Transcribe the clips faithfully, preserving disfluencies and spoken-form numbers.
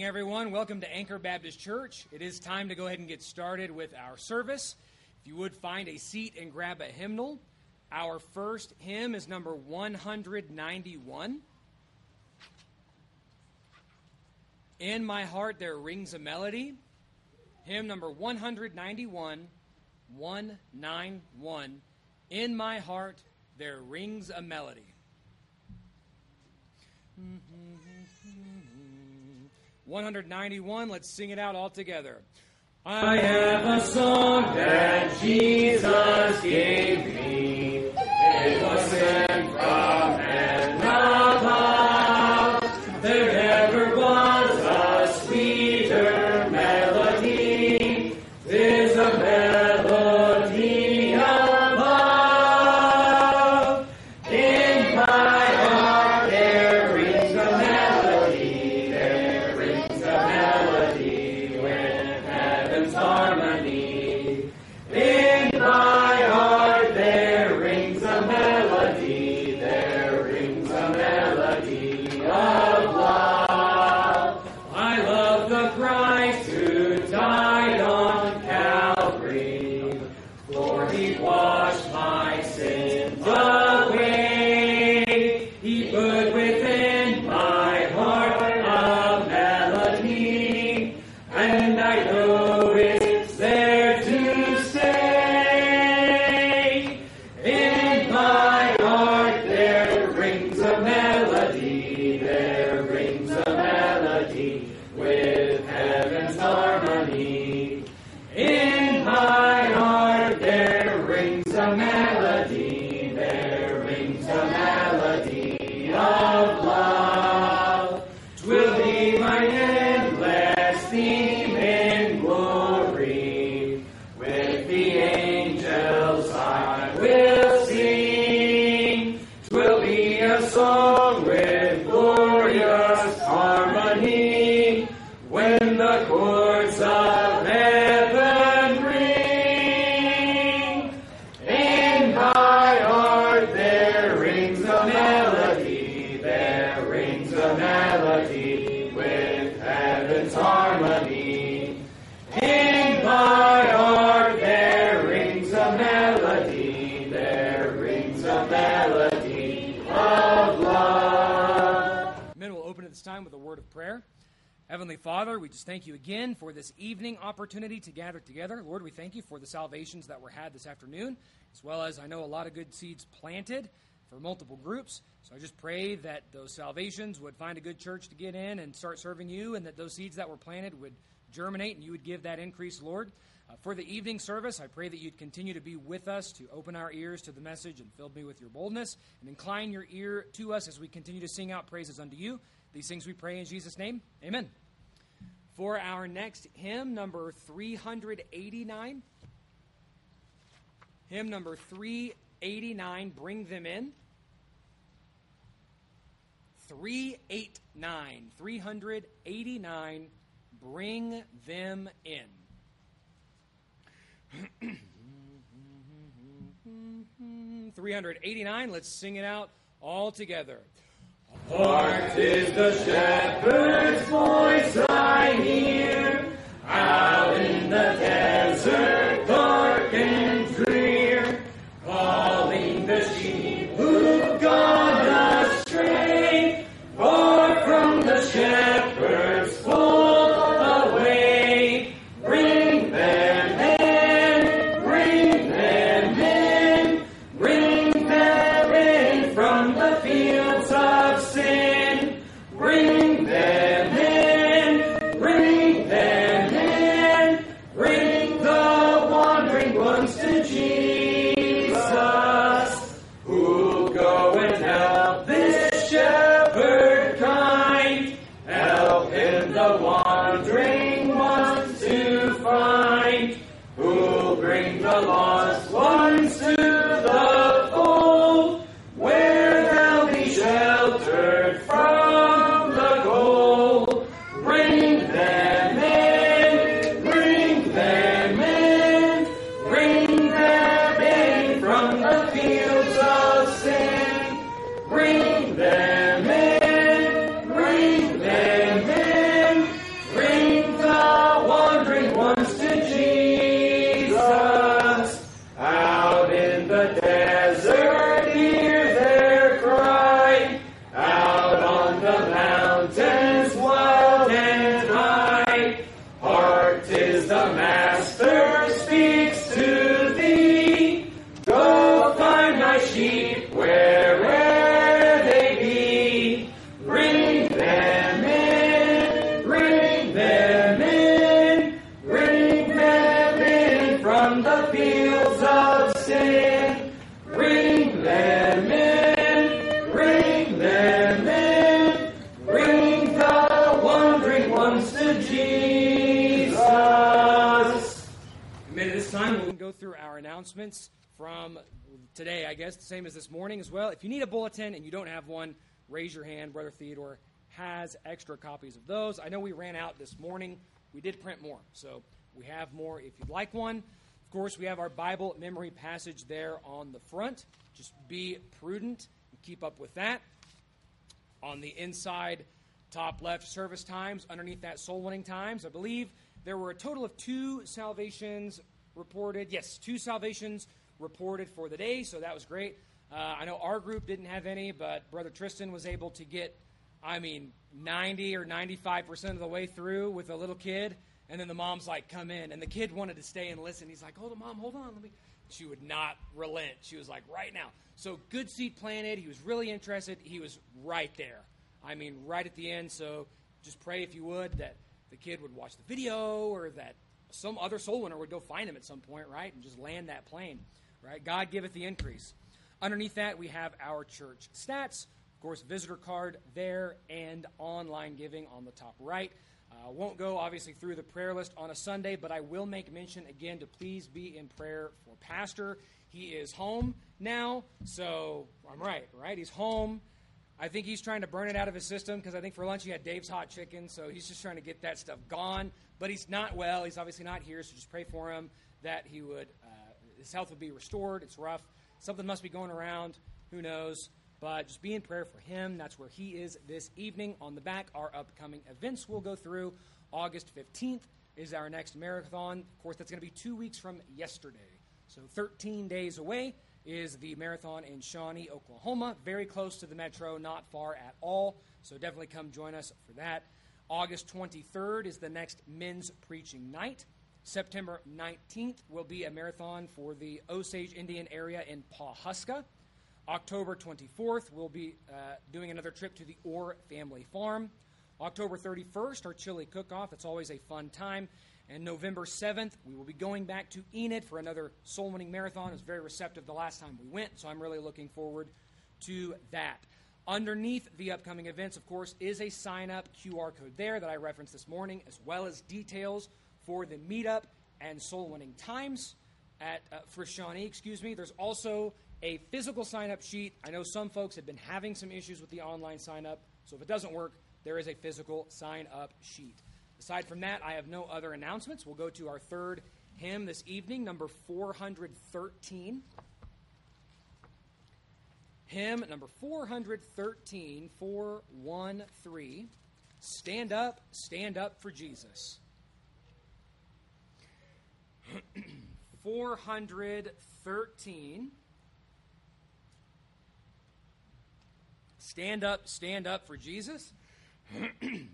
Everyone, welcome to Anchor Baptist Church. It is time to go ahead and get started with our service. If you would find a seat and grab a hymnal. Our first hymn is number one ninety-one. In My Heart There Rings a Melody. Hymn number one ninety-one, one ninety-one. In My Heart There Rings a Melody. one ninety-one, let's sing it out all together. I have a song that Jesus gave me. It was sent from heaven above. There never was a sweeter melody. 'Tis a melody of love. In my heart there rings a melody. There rings a melody with heaven's harmony. In my heart there rings a melody. There rings a melody of love. I love the Christ who died on Calvary, for he washed my sins away. He put within my heart a melody, and I know it's there to stay. In my heart there rings a melody. There rings a melody with heaven's harmony. In my heart there rings a melody. There rings a melody of love. 'Twill be my endless theme in glory. With the angels I will sing. 'Twill be a song with glorious harmony. When the chords of heaven ring. In my heart there rings a melody. There rings a melody with heaven's harmony. In my heart there rings a melody. There rings a melody of love. Men will open at this time with a word of prayer. Heavenly Father, we just thank you again for this evening opportunity to gather together. Lord, we thank you for the salvations that were had this afternoon, as well as I know a lot of good seeds planted for multiple groups. So I just pray that those salvations would find a good church to get in and start serving you, and that those seeds that were planted would germinate and you would give that increase, Lord. Uh, for the evening service, I pray that you'd continue to be with us, to open our ears to the message and fill me with your boldness, and incline your ear to us as we continue to sing out praises unto you. These things we pray in Jesus' name. Amen. For our next hymn, number three eighty-nine. Hymn number three eighty-nine, Bring Them In. three eighty-nine. three eighty-nine, Bring Them In. three eighty-nine, let's sing it out all together. Hark, 'tis the shepherd's voice I hear, out in the desert dark and drear, calling the sheep who've gone astray, far from the shepherd's fold away. Bring them in, bring them in, bring them in from the fields of sin. Bring them in, bring them in, bring the wandering through our announcements from today, I guess, the same as this morning as well. If you need a bulletin and you don't have one, raise your hand. Brother Theodore has extra copies of those. I know we ran out this morning. We did print more, so we have more if you'd like one. Of course, we have our Bible memory passage there on the front. Just be prudent and keep up with that. On the inside, top left, service times. Underneath that, soul winning times. I believe there were a total of two salvations reported. Yes, two salvations reported for the day, so that was great. Uh, I know our group didn't have any, but Brother Tristan was able to get, I mean, ninety or ninety-five percent of the way through with a little kid. And then the mom's like, come in. And the kid wanted to stay and listen. He's like, hold on, Mom, hold on. Let me. She would not relent. She was like, right now. So good seat planted. He was really interested. He was right there. I mean, right at the end. So just pray, if you would, that the kid would watch the video or that some other soul winner would go find him at some point, right, and just land that plane, right? God giveth the increase. Underneath that, we have our church stats. Of course, visitor card there and online giving on the top right. I uh, won't go, obviously, through the prayer list on a Sunday, but I will make mention, again, to please be in prayer for Pastor. He is home now, so I'm right, right? He's home. I think he's trying to burn it out of his system because I think for lunch he had Dave's Hot Chicken, so he's just trying to get that stuff gone. But he's not well. He's obviously not here, so just pray for him that he would, uh, his health would be restored. It's rough. Something must be going around. Who knows? But just be in prayer for him. That's where he is this evening. On the back, our upcoming events we'll go through. August fifteenth is our next marathon. Of course, that's going to be two weeks from yesterday. So thirteen days away is the marathon in Shawnee, Oklahoma. Very close to the metro, not far at all. So definitely come join us for that. August twenty-third is the next men's preaching night. September nineteenth will be a marathon for the Osage Indian area in Pawhuska. October twenty-fourth, we'll be uh, doing another trip to the Orr family farm. October thirty-first, our chili cook-off. It's always a fun time. And November seventh, we will be going back to Enid for another soul-winning marathon. It was very receptive the last time we went, so I'm really looking forward to that. Underneath the upcoming events, of course, is a sign-up Q R code there that I referenced this morning, as well as details for the meetup and soul-winning times at uh, for Shawnee, excuse me. There's also a physical sign-up sheet. I know some folks have been having some issues with the online sign-up, so if it doesn't work, there is a physical sign-up sheet. Aside from that, I have no other announcements. We'll go to our third hymn this evening, number four hundred thirteen. Hymn number four hundred thirteen, four one three. Stand up, stand up for Jesus. four hundred thirteen. Stand up, stand up for Jesus. mm-hmm.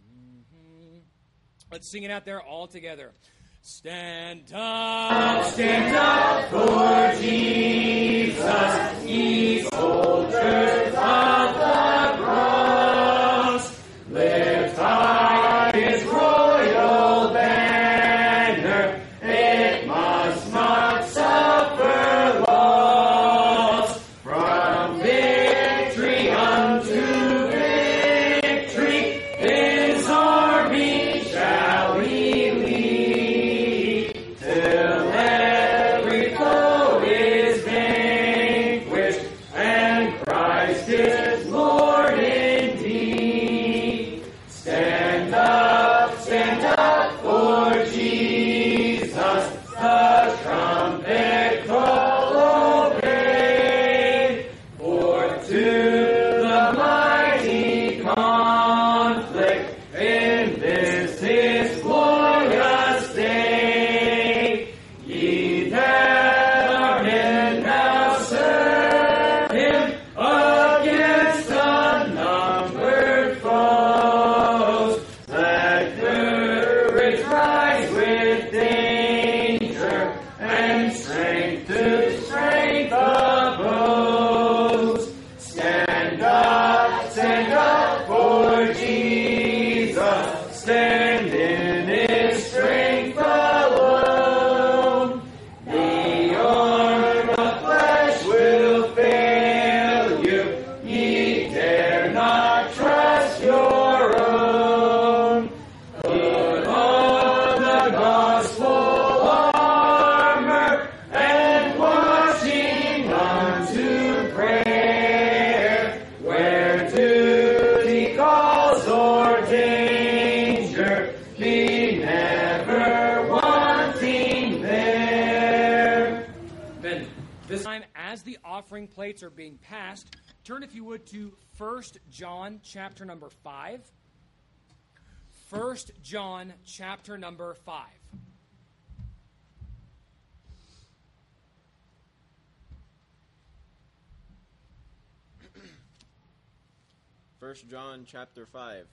Let's sing it out there all together. Stand up, stand up for Jesus, ye soldiers of the cross. Lift high his royal banner, it must not suffer loss. From victory unto victory, his army shall he lead, till every foe is vanquished, and Christ is Lord indeed. Stand up, stand up for Jesus, the trumpet call obey, for to the mighty conflict in this his glorious day. Ye that are men now serve him against unnumbered foes. Let courage rise with danger, and strength to strength oppose. Stand up, stand up for Jesus, stand in his strength alone. The arm of flesh will fail you, offering plates are being passed, turn, if you would, to First John chapter number five. First John chapter number five. First John chapter five.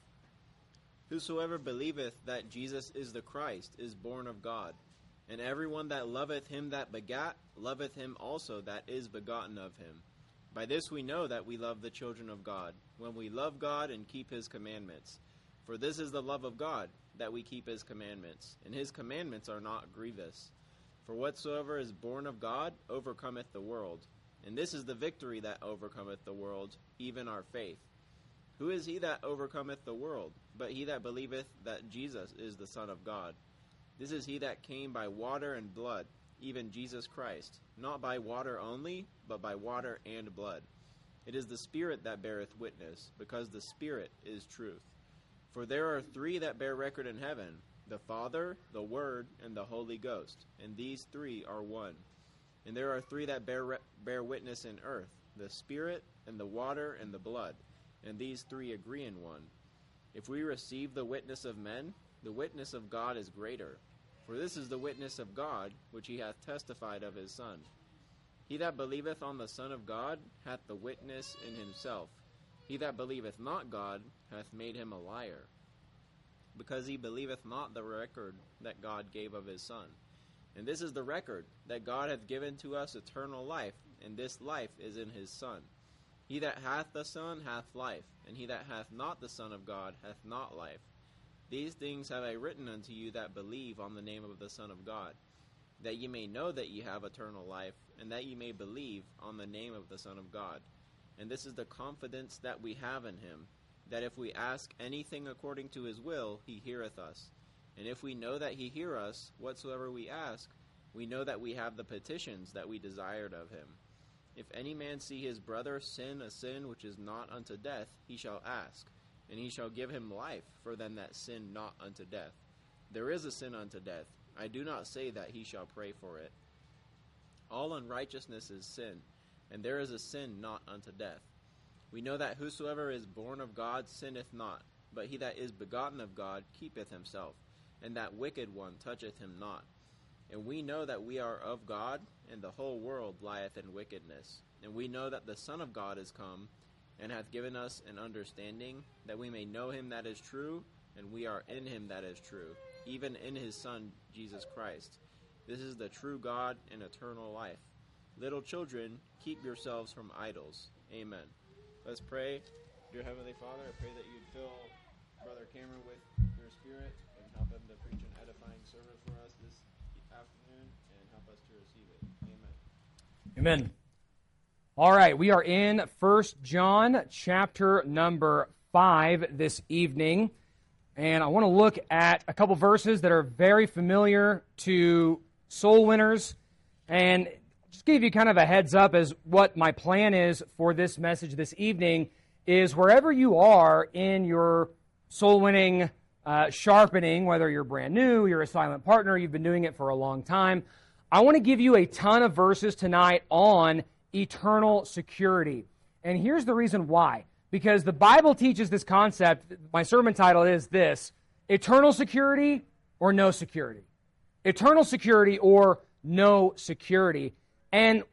Whosoever believeth that Jesus is the Christ is born of God. And everyone that loveth him that begat, loveth him also that is begotten of him. By this we know that we love the children of God, when we love God and keep his commandments. For this is the love of God, that we keep his commandments, and his commandments are not grievous. For whatsoever is born of God overcometh the world. And this is the victory that overcometh the world, even our faith. Who is he that overcometh the world, but he that believeth that Jesus is the Son of God? This is he that came by water and blood, even Jesus Christ, not by water only, but by water and blood. It is the Spirit that beareth witness, because the Spirit is truth. For there are three that bear record in heaven, the Father, the Word, and the Holy Ghost, and these three are one. And there are three that bear, re- bear witness in earth, the Spirit, and the water, and the blood, and these three agree in one. If we receive the witness of men, the witness of God is greater. For this is the witness of God, which he hath testified of his Son. He that believeth on the Son of God hath the witness in himself. He that believeth not God hath made him a liar, because he believeth not the record that God gave of his Son. And this is the record, that God hath given to us eternal life, and this life is in his Son. He that hath the Son hath life, and he that hath not the Son of God hath not life. These things have I written unto you that believe on the name of the Son of God, that ye may know that ye have eternal life, and that ye may believe on the name of the Son of God. And this is the confidence that we have in him, that if we ask anything according to his will, he heareth us. And if we know that he hear us, whatsoever we ask, we know that we have the petitions that we desired of him. If any man see his brother sin a sin which is not unto death, he shall ask, and he shall give him life for them that sin not unto death. There is a sin unto death. I do not say that he shall pray for it. All unrighteousness is sin, and there is a sin not unto death. We know that whosoever is born of God sinneth not, but he that is begotten of God keepeth himself, and that wicked one toucheth him not. And we know that we are of God, and the whole world lieth in wickedness. And we know that the Son of God is come, and hath given us an understanding, that we may know him that is true, and we are in him that is true, even in his Son Jesus Christ. This is the true God and eternal life. Little children, keep yourselves from idols. Amen. Let's pray. Dear Heavenly Father, I pray that you'd fill Brother Cameron with your Spirit, and help him to preach an edifying sermon for us this afternoon, and help us to receive it. Amen. Amen. All right, we are in First John chapter number five this evening, and I want to look at a couple verses that are very familiar to soul winners, and just give you kind of a heads up as what my plan is for this message this evening is wherever you are in your soul winning uh, sharpening, whether you're brand new, you're a silent partner, you've been doing it for a long time, I want to give you a ton of verses tonight on eternal security. And here's the reason why. Because the Bible teaches this concept. My sermon title is this: eternal security or no security. Eternal security or no security. And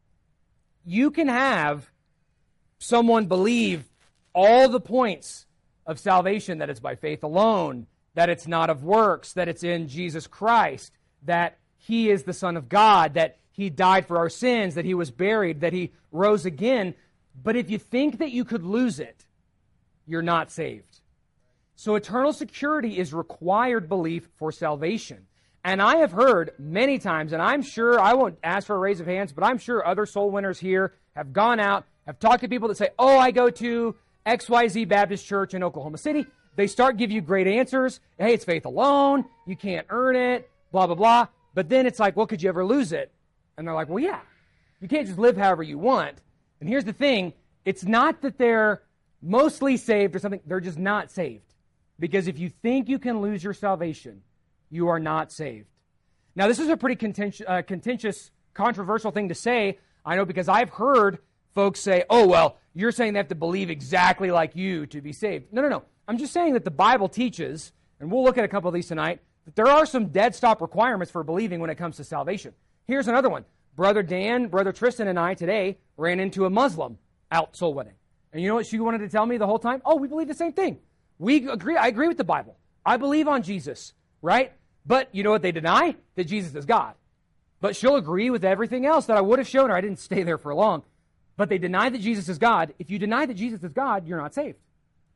you can have someone believe all the points of salvation, that it's by faith alone, that it's not of works, that it's in Jesus Christ, that he is the Son of God, that he died for our sins, that he was buried, that he rose again. But if you think that you could lose it, you're not saved. So eternal security is required belief for salvation. And I have heard many times, and I'm sure, I won't ask for a raise of hands, but I'm sure other soul winners here have gone out, have talked to people that say, oh, I go to X Y Z Baptist Church in Oklahoma City. They start give you great answers. Hey, it's faith alone. You can't earn it, blah, blah, blah. But then it's like, well, could you ever lose it? And they're like, well, yeah. You can't just live however you want. And here's the thing. It's not that they're mostly saved or something. They're just not saved. Because if you think you can lose your salvation, you are not saved. Now, this is a pretty contentious, uh, contentious, controversial thing to say. I know because I've heard folks say, oh, well, you're saying they have to believe exactly like you to be saved. No, no, no. I'm just saying that the Bible teaches, and we'll look at a couple of these tonight, that there are some dead stop requirements for believing when it comes to salvation. Here's another one. Brother Dan, Brother Tristan, and I today ran into a Muslim out soul winning. And you know what she wanted to tell me the whole time? Oh, we believe the same thing. We agree. I agree with the Bible. I believe on Jesus, right? But you know what they deny? That Jesus is God. But she'll agree with everything else that I would have shown her. I didn't stay there for long. But they deny that Jesus is God. If you deny that Jesus is God, you're not saved.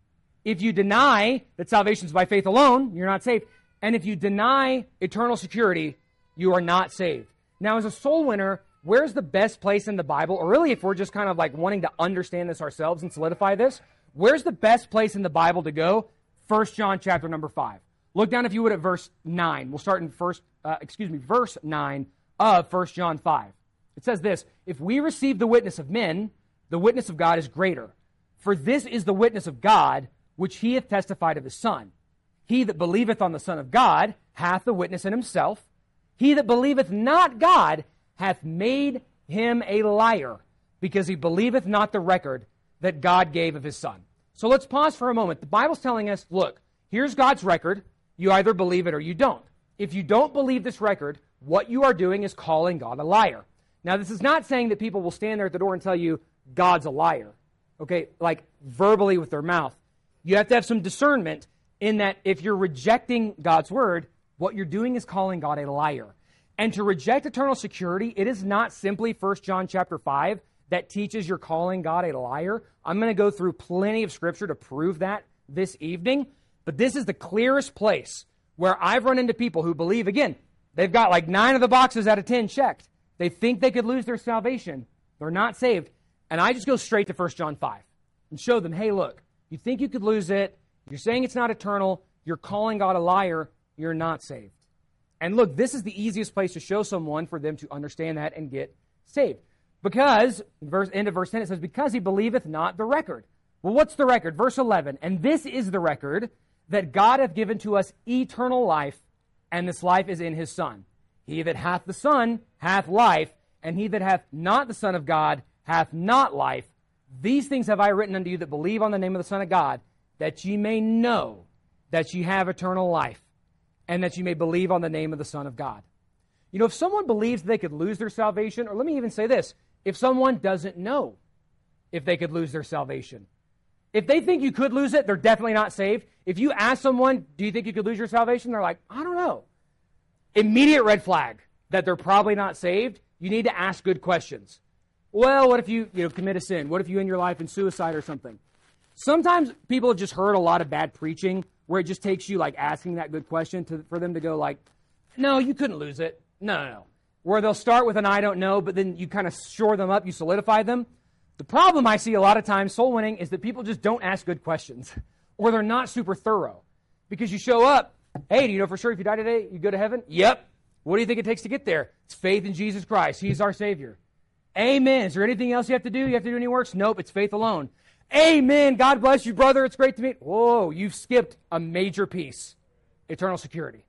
If you deny that salvation is by faith alone, you're not saved. And if you deny eternal security, you are not saved. Now, as a soul winner, where's the best place in the Bible? Or really, if we're just kind of like wanting to understand this ourselves and solidify this, where's the best place in the Bible to go? First John chapter number five. Look down, if you would, at verse nine. We'll start in first, uh, excuse me, verse nine of First John five. It says this, if we receive the witness of men, the witness of God is greater. For this is the witness of God, which he hath testified of his Son. He that believeth on the Son of God hath the witness in himself. He that believeth not God hath made him a liar, because he believeth not the record that God gave of his Son. So let's pause for a moment. The Bible's telling us, look, here's God's record. You either believe it or you don't. If you don't believe this record, what you are doing is calling God a liar. Now, this is not saying that people will stand there at the door and tell you God's a liar, okay, like verbally with their mouth. You have to have some discernment in that if you're rejecting God's word, what you're doing is calling God a liar. And to reject eternal security, it is not simply First John chapter five that teaches you're calling God a liar. I'm going to go through plenty of scripture to prove that this evening, but this is the clearest place where I've run into people who believe, again, they've got like nine of the boxes out of ten checked. They think they could lose their salvation. They're not saved. And I just go straight to First John five and show them, hey, look, you think you could lose it. You're saying it's not eternal. You're calling God a liar. You're not saved. And look, this is the easiest place to show someone for them to understand that and get saved. Because, verse, end of verse ten, it says, because he believeth not the record. Well, what's the record? Verse eleven, and this is the record, that God hath given to us eternal life, and this life is in his Son. He that hath the Son hath life, and he that hath not the Son of God hath not life. These things have I written unto you that believe on the name of the Son of God, that ye may know that ye have eternal life, and that ye may believe on the name of the Son of God. You know, if someone believes they could lose their salvation, or let me even say this, if someone doesn't know if they could lose their salvation, if they think you could lose it, they're definitely not saved. If you ask someone, do you think you could lose your salvation? They're like, I don't know. Immediate red flag that they're probably not saved. You need to ask good questions. Well, what if you, you know, commit a sin? What if you end your life in suicide or something? Sometimes people have just heard a lot of bad preaching where it just takes you like asking that good question to, for them to go like, no, you couldn't lose it. No, no, no. Where they'll start with an I don't know, but then you kind of shore them up, you solidify them. The problem I see a lot of times soul winning is that people just don't ask good questions or they're not super thorough. Because you show up, hey, do you know for sure if you die today, you go to heaven? Yep. What do you think it takes to get there? It's faith in Jesus Christ. He's our Savior. Amen. Is there anything else you have to do? You have to do any works? Nope, it's faith alone. Amen. God bless you, brother. It's great to meet. Whoa, you've skipped a major piece. Eternal security.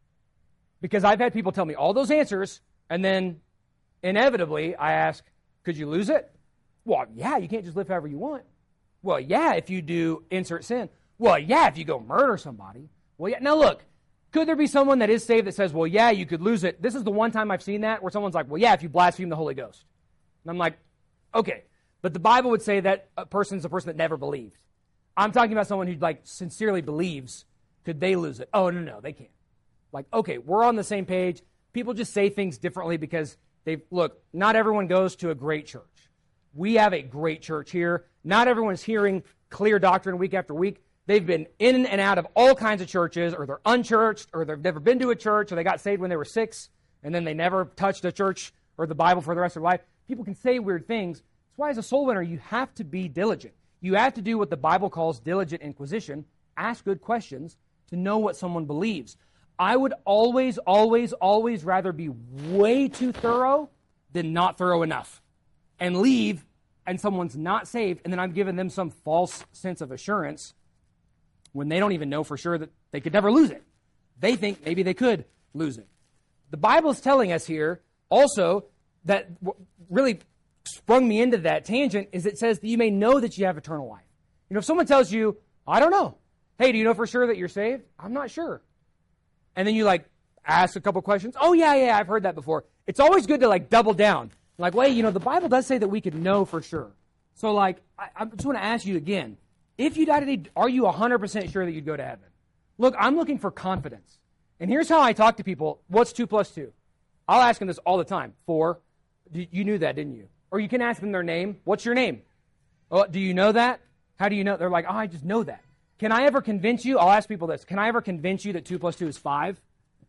Because I've had people tell me all those answers, and then inevitably I ask, could you lose it? Well, yeah, you can't just live however you want. Well, yeah, if you do insert sin. Well, yeah, if you go murder somebody. Well, yeah. Now, look, could there be someone that is saved that says, well, yeah, you could lose it? This is the one time I've seen that where someone's like, well, yeah, if you blaspheme the Holy Ghost. And I'm like, okay. But the Bible would say that a person is a person that never believed. I'm talking about someone who like sincerely believes. Could they lose it? Oh, no, no, they can't. Like, okay, we're on the same page. People just say things differently because they look, not everyone goes to a great church. We have a great church here. Not everyone's hearing clear doctrine week after week. They've been in and out of all kinds of churches, or they're unchurched, or they've never been to a church, or they got saved when they were six, and then they never touched a church or the Bible for the rest of their life. People can say weird things. That's why as a soul winner, you have to be diligent. You have to do what the Bible calls diligent inquisition, ask good questions to know what someone believes. I would always, always, always rather be way too thorough than not thorough enough and leave and someone's not saved, and then I'm giving them some false sense of assurance when they don't even know for sure that they could never lose it. They think maybe they could lose it. The Bible is telling us here also that really sprung me into that tangent is it says that you may know that you have eternal life. You know, if someone tells you, I don't know. Hey, do you know for sure that you're saved? I'm not sure. And then you like ask a couple questions. Oh, yeah, yeah, I've heard that before. It's always good to like double down. Like, wait, you know, the Bible does say that we could know for sure. So like, I, I just want to ask you again, if you died today, are you one hundred percent sure that you'd go to heaven? Look, I'm looking for confidence. And here's how I talk to people. What's two plus two? I'll ask them this all the time. Four. You knew that, didn't you? Or you can ask them their name. What's your name? Oh, do you know that? How do you know? They're like, oh, I just know that. Can I ever convince you? I'll ask people this. Can I ever convince you that two plus two is five?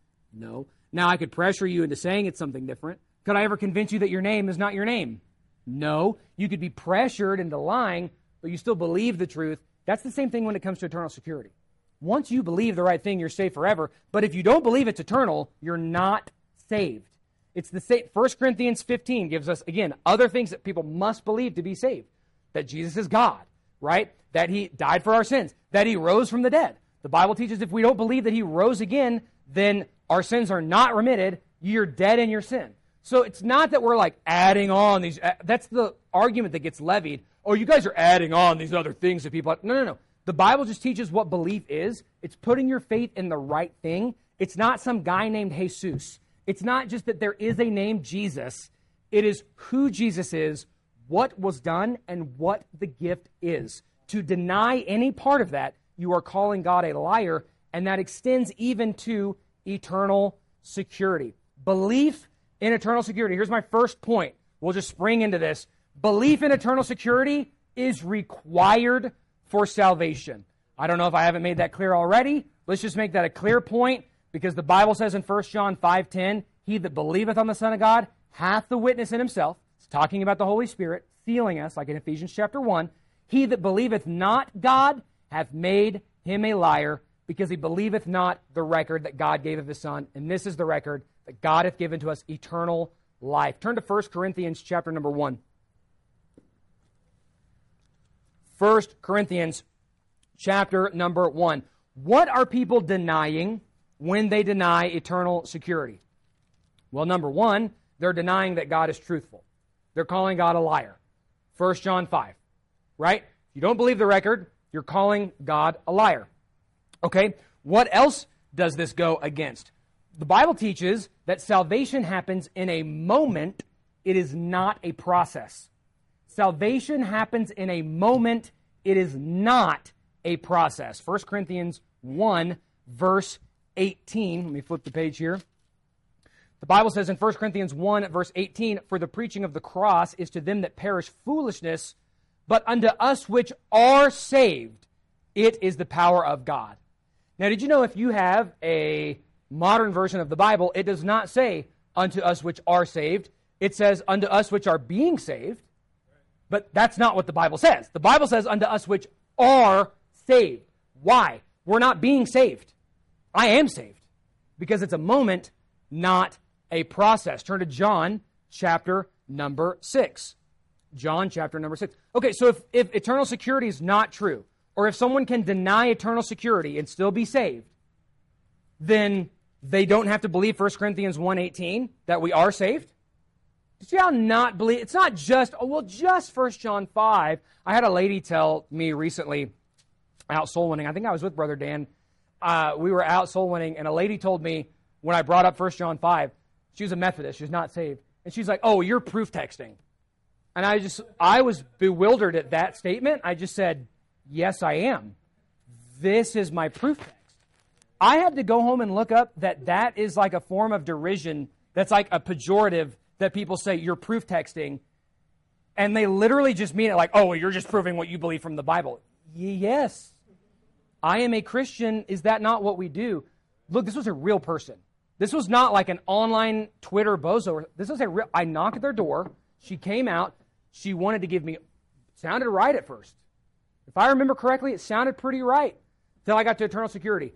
No. Now I could pressure you into saying it's something different. Could I ever convince you that your name is not your name? No. You could be pressured into lying, but you still believe the truth. That's the same thing when it comes to eternal security. Once you believe the right thing, you're saved forever. But if you don't believe it's eternal, you're not saved. It's the same. First Corinthians fifteen gives us, again, other things that people must believe to be saved. That Jesus is God, right? That he died for our sins. That he rose from the dead. The Bible teaches if we don't believe that he rose again, then our sins are not remitted. You're dead in your sin. So it's not that we're like adding on these. That's the argument that gets levied. Oh, you guys are adding on these other things that people. No, no, no. The Bible just teaches what belief is. It's putting your faith in the right thing. It's not some guy named Jesus. It's not just that there is a name Jesus. It is who Jesus is, what was done, and what the gift is. To deny any part of that, you are calling God a liar, and that extends even to eternal security. Belief in eternal security. Here's my first point. We'll just spring into this. Belief in eternal security is required for salvation. I don't know if I haven't made that clear already. Let's just make that a clear point, because the Bible says in First John five ten, he that believeth on the Son of God hath the witness in himself. It's talking about the Holy Spirit sealing us, like in Ephesians chapter one. He that believeth not God hath made him a liar, because he believeth not the record that God gave of his Son. And this is the record that God hath given to us, eternal life. Turn to First Corinthians chapter number one. First Corinthians chapter number one. What are people denying when they deny eternal security? Well, number one, they're denying that God is truthful. They're calling God a liar. First John five, right? If you don't believe the record, you're calling God a liar. Okay, what else does this go against? The Bible teaches that salvation happens in a moment. It is not a process. Salvation happens in a moment. It is not a process. First Corinthians one, verse eighteen. Let me flip the page here. The Bible says in First Corinthians one, verse eighteen, for the preaching of the cross is to them that perish foolishness, but unto us which are saved, it is the power of God. Now, did you know if you have a modern version of the Bible, it does not say unto us which are saved. It says unto us which are being saved. But that's not what the Bible says. The Bible says unto us which are saved. Why? We're not being saved. I am saved. Because it's a moment, not a process. Turn to John chapter number six. John chapter number six. Okay, so if, if eternal security is not true, or if someone can deny eternal security and still be saved, then they don't have to believe First Corinthians one eighteen, that we are saved. You see how not believe? It's not just, oh, well, just First John five. I had a lady tell me recently out soul winning. I think I was with Brother Dan. Uh, we were out soul winning, and a lady told me when I brought up First John five, she was a Methodist. She was not saved. And she's like, oh, you're proof texting. And I just, I was bewildered at that statement. I just said, yes, I am. This is my proof text. I had to go home and look up that that is like a form of derision that's like a pejorative that people say you're proof texting. And they literally just mean it like, oh, well, you're just proving what you believe from the Bible. Yes. I am a Christian. Is that not what we do? Look, this was a real person. This was not like an online Twitter bozo. This was a real, I knocked at their door. She came out. She wanted to give me, sounded right at first. If I remember correctly, it sounded pretty right until I got to eternal security.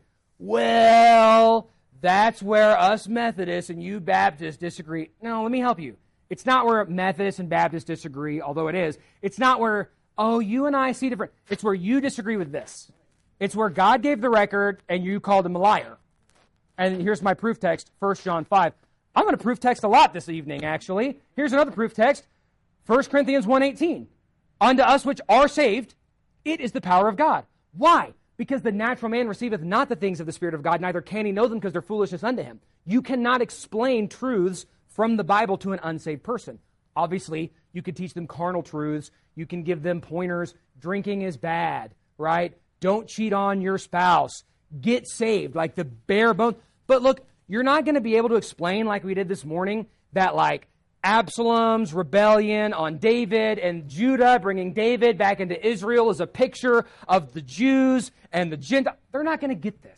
Well, that's where us Methodists and you Baptists disagree. No, let me help you. It's not where Methodists and Baptists disagree, although it is. It's not where, oh, you and I see different. It's where you disagree with this. It's where God gave the record and you called him a liar. And here's my proof text, First John five. I'm going to proof text a lot this evening, actually. Here's another proof text, First Corinthians one eighteen. Unto us which are saved, it is the power of God. Why? Because the natural man receiveth not the things of the Spirit of God, neither can he know them because they're foolishness unto him. You cannot explain truths from the Bible to an unsaved person. Obviously, you could teach them carnal truths. You can give them pointers. Drinking is bad, right? Don't cheat on your spouse. Get saved, like the bare bones. But look, you're not going to be able to explain, like we did this morning, that like Absalom's rebellion on David and Judah bringing David back into Israel is a picture of the Jews and the Gentiles. They're not going to get this.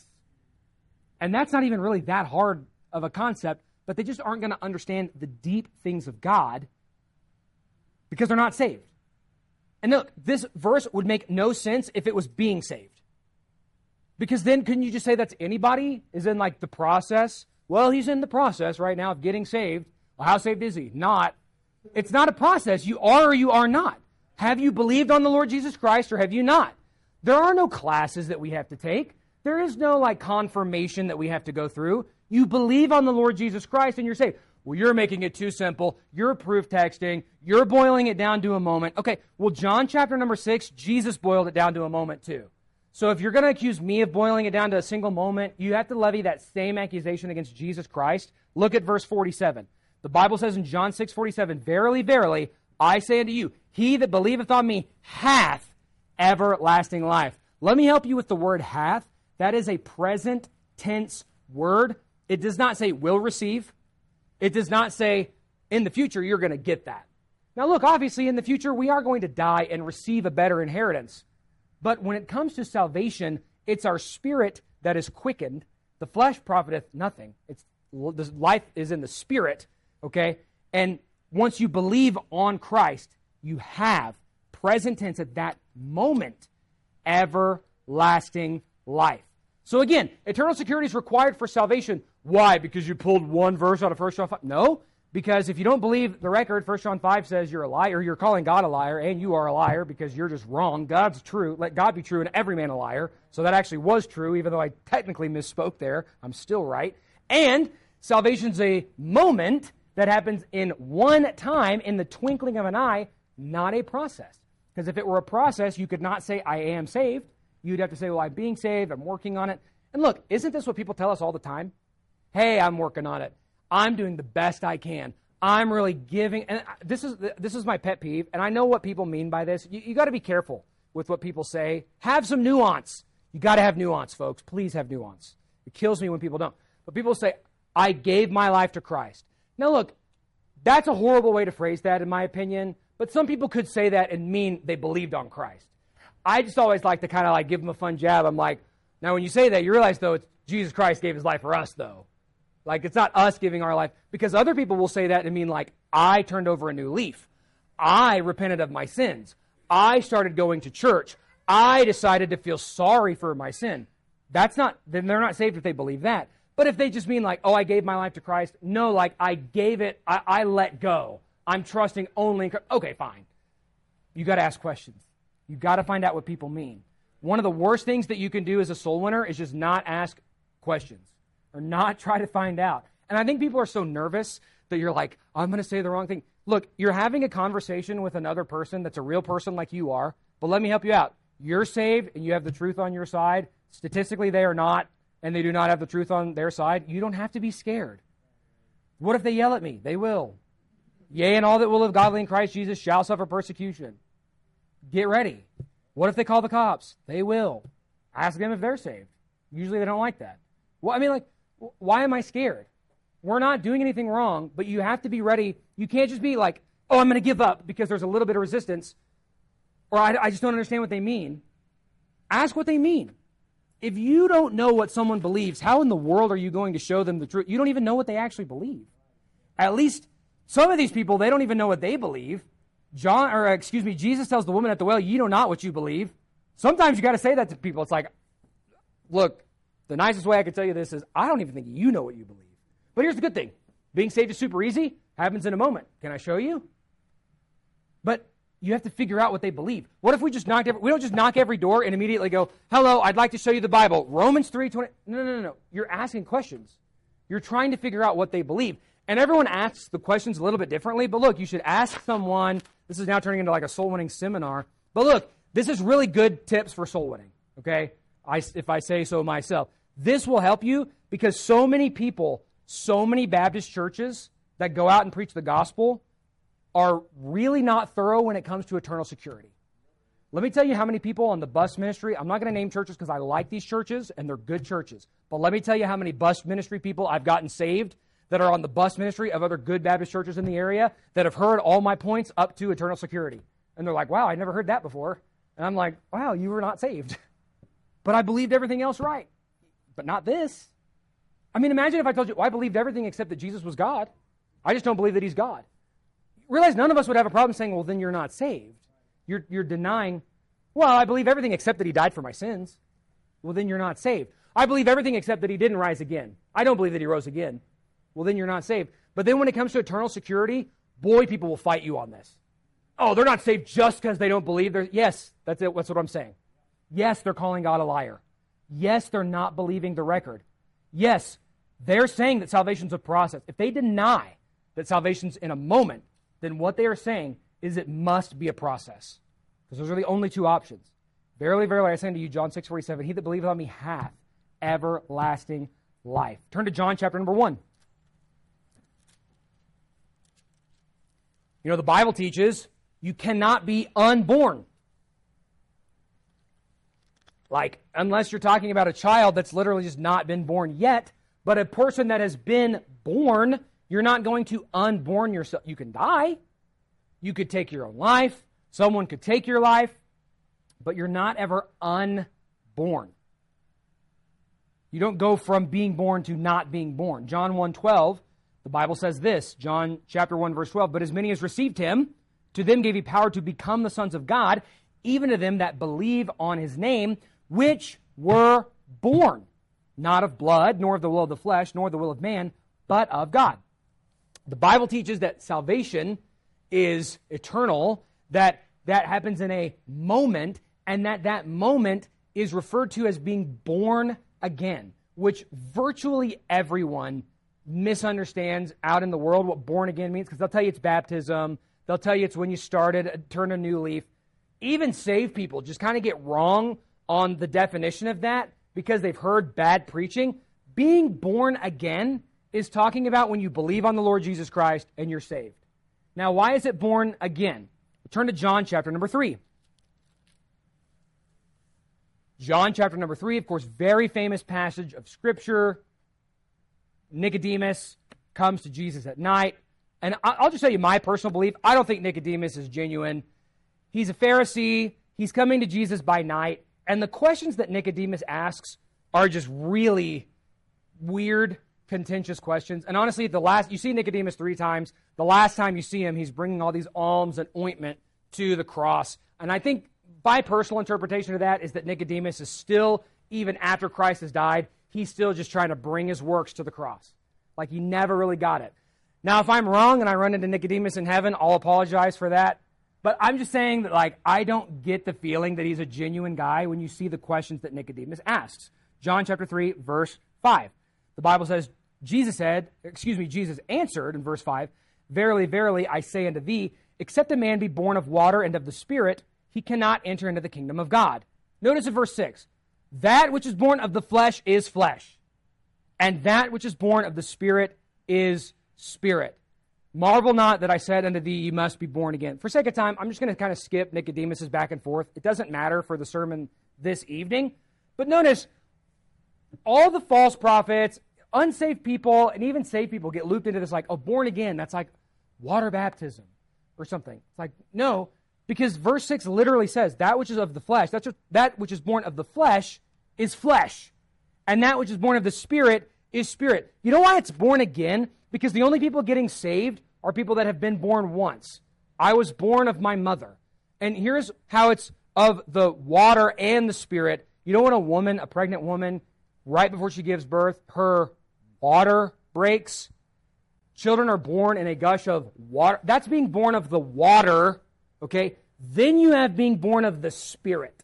And that's not even really that hard of a concept, but they just aren't going to understand the deep things of God because they're not saved. And look, this verse would make no sense if it was being saved. Because then couldn't you just say that's anybody is in like the process? Well, he's in the process right now of getting saved. Well, how saved is he? Not. It's not a process. You are or you are not. Have you believed on the Lord Jesus Christ or have you not? There are no classes that we have to take. There is no like confirmation that we have to go through. You believe on the Lord Jesus Christ and you're saved. Well, you're making it too simple. You're proof texting. You're boiling it down to a moment. Okay, well, John chapter number six, Jesus boiled it down to a moment too. So if you're going to accuse me of boiling it down to a single moment, you have to levy that same accusation against Jesus Christ. Look at verse forty-seven. The Bible says in John six forty-seven, Verily, verily, I say unto you, he that believeth on me hath everlasting life. Let me help you with the word hath. That is a present tense word. It does not say will receive. It does not say in the future you're going to get that. Now look, obviously in the future we are going to die and receive a better inheritance. But when it comes to salvation, it's our spirit that is quickened. The flesh profiteth nothing. It's the life is in the spirit, okay? And once you believe on Christ, you have, present tense at that moment, everlasting life. So again, eternal security is required for salvation. Why? Because you pulled one verse out of First John five? No, because if you don't believe the record, First John five says you're a liar, you're calling God a liar, and you are a liar because you're just wrong. God's true. Let God be true and every man a liar. So that actually was true, even though I technically misspoke there. I'm still right. And salvation's a moment that happens in one time, in the twinkling of an eye, not a process. Because if it were a process, you could not say, I am saved. You'd have to say, well, I'm being saved, I'm working on it. And look, isn't this what people tell us all the time? Hey, I'm working on it. I'm doing the best I can. I'm really giving. And this is this is my pet peeve, and I know what people mean by this. You, you got to be careful with what people say. Have some nuance. You got to have nuance, folks. Please have nuance. It kills me when people don't. But people say, I gave my life to Christ. Now, look, that's a horrible way to phrase that, in my opinion. But some people could say that and mean they believed on Christ. I just always like to kind of like give them a fun jab. I'm like, now when you say that, you realize, though, it's Jesus Christ gave his life for us, though. Like, it's not us giving our life. Because other people will say that and mean like, I turned over a new leaf. I repented of my sins. I started going to church. I decided to feel sorry for my sin. That's not, then they're not saved if they believe that. But if they just mean like, oh, I gave my life to Christ. No, like, I gave it, I, I let go. I'm trusting only in Christ. Okay, fine. You got to ask questions. You got to find out what people mean. One of the worst things that you can do as a soul winner is just not ask questions or not try to find out. And I think people are so nervous that you're like, I'm going to say the wrong thing. Look, you're having a conversation with another person that's a real person like you are, but let me help you out. You're saved and you have the truth on your side. Statistically, they are not, and they do not have the truth on their side. You don't have to be scared. What if they yell at me? They will. Yea, and all that will live godly in Christ Jesus shall suffer persecution. Get ready. What if they call the cops? They will. Ask them if they're saved. Usually they don't like that. Well, I mean, like, why am I scared? We're not doing anything wrong, but you have to be ready. You can't just be like, oh, I'm going to give up because there's a little bit of resistance, or I, I just don't understand what they mean. Ask what they mean. If you don't know what someone believes, how in the world are you going to show them the truth? You don't even know what they actually believe. At least some of these people, they don't even know what they believe. John, or excuse me, Jesus tells the woman at the well, you know not what you believe. Sometimes you got to say that to people. It's like, look, the nicest way I can tell you this is, I don't even think you know what you believe. But here's the good thing. Being saved is super easy. Happens in a moment. Can I show you? But you have to figure out what they believe. What if we just knocked every, we don't just knock every door and immediately go, hello, I'd like to show you the Bible. Romans three twenty. No, no, no, no. You're asking questions. You're trying to figure out what they believe. And everyone asks the questions a little bit differently. But look, you should ask someone This is now turning into like a soul winning seminar. But look, this is really good tips for soul winning, okay? I, if I say so myself. This will help you because so many people, so many Baptist churches that go out and preach the gospel are really not thorough when it comes to eternal security. Let me tell you how many people on the bus ministry, I'm not going to name churches because I like these churches and they're good churches, but let me tell you how many bus ministry people I've gotten saved that are on the bus ministry of other good Baptist churches in the area that have heard all my points up to eternal security. And they're like, wow, I never heard that before. And I'm like, wow, you were not saved. But I believed everything else right. But not this. I mean, imagine if I told you, well, I believed everything except that Jesus was God. I just don't believe that he's God. Realize none of us would have a problem saying, well, then you're not saved. You're, you're denying, well, I believe everything except that he died for my sins. Well, then you're not saved. I believe everything except that he didn't rise again. I don't believe that he rose again. Well, then you're not saved. But then when it comes to eternal security, boy, people will fight you on this. Oh, they're not saved just because they don't believe. They're, yes, that's it. That's what I'm saying. Yes, they're calling God a liar. Yes, they're not believing the record. Yes, they're saying that salvation's a process. If they deny that salvation's in a moment, then what they are saying is it must be a process. Because those are the only two options. Verily, verily, I say unto you, John six forty-seven, he that believeth on me hath everlasting life. Turn to John chapter number one. You know, the Bible teaches you cannot be unborn. Like, unless you're talking about a child that's literally just not been born yet, but a person that has been born, you're not going to unborn yourself. You can die. You could take your own life. Someone could take your life, but you're not ever unborn. You don't go from being born to not being born. John one twelve, the Bible says this, John chapter one, verse twelve, but as many as received him, to them gave he power to become the sons of God, even to them that believe on his name, which were born, not of blood, nor of the will of the flesh, nor the will of man, but of God. The Bible teaches that salvation is eternal, that that happens in a moment, and that that moment is referred to as being born again, which virtually everyone misunderstands out in the world what born again means, because they'll tell you it's baptism, they'll tell you it's when you started, turn a new leaf. Even saved people just kind of get wrong on the definition of that because they've heard bad preaching. Being born again is talking about when you believe on the Lord Jesus Christ and you're saved. Now, why is it born again? Turn to John chapter number three. John chapter number three, of course, very famous passage of Scripture. Nicodemus comes to Jesus at night. And I'll just tell you my personal belief. I don't think Nicodemus is genuine. He's a Pharisee. He's coming to Jesus by night. And the questions that Nicodemus asks are just really weird, contentious questions. And honestly, the last you see Nicodemus three times. The last time you see him, he's bringing all these alms and ointment to the cross. And I think my personal interpretation of that is that Nicodemus is still, even after Christ has died, he's still just trying to bring his works to the cross. Like he never really got it. Now, if I'm wrong and I run into Nicodemus in heaven, I'll apologize for that. But I'm just saying that, like, I don't get the feeling that he's a genuine guy when you see the questions that Nicodemus asks. John chapter three, verse five. The Bible says, Jesus said, excuse me, Jesus answered in verse five, verily, verily, I say unto thee, except a man be born of water and of the Spirit, he cannot enter into the kingdom of God. Notice in verse six, that which is born of the flesh is flesh, and that which is born of the Spirit is spirit. Marvel not that I said unto thee, you must be born again. For sake of time, I'm just going to kind of skip Nicodemus's back and forth. It doesn't matter for the sermon this evening. But notice, all the false prophets, unsaved people, and even saved people get looped into this like, oh, born again, that's like water baptism or something. It's like, no, because verse six literally says, that which is of the flesh, that's just, that which is born of the flesh is flesh. And that which is born of the Spirit is spirit. You know why it's born again? Because the only people getting saved are people that have been born once. I was born of my mother. And here's how it's of the water and the Spirit. You know when a woman, a pregnant woman, right before she gives birth, her water breaks? Children are born in a gush of water. That's being born of the water, okay? Then you have being born of the Spirit.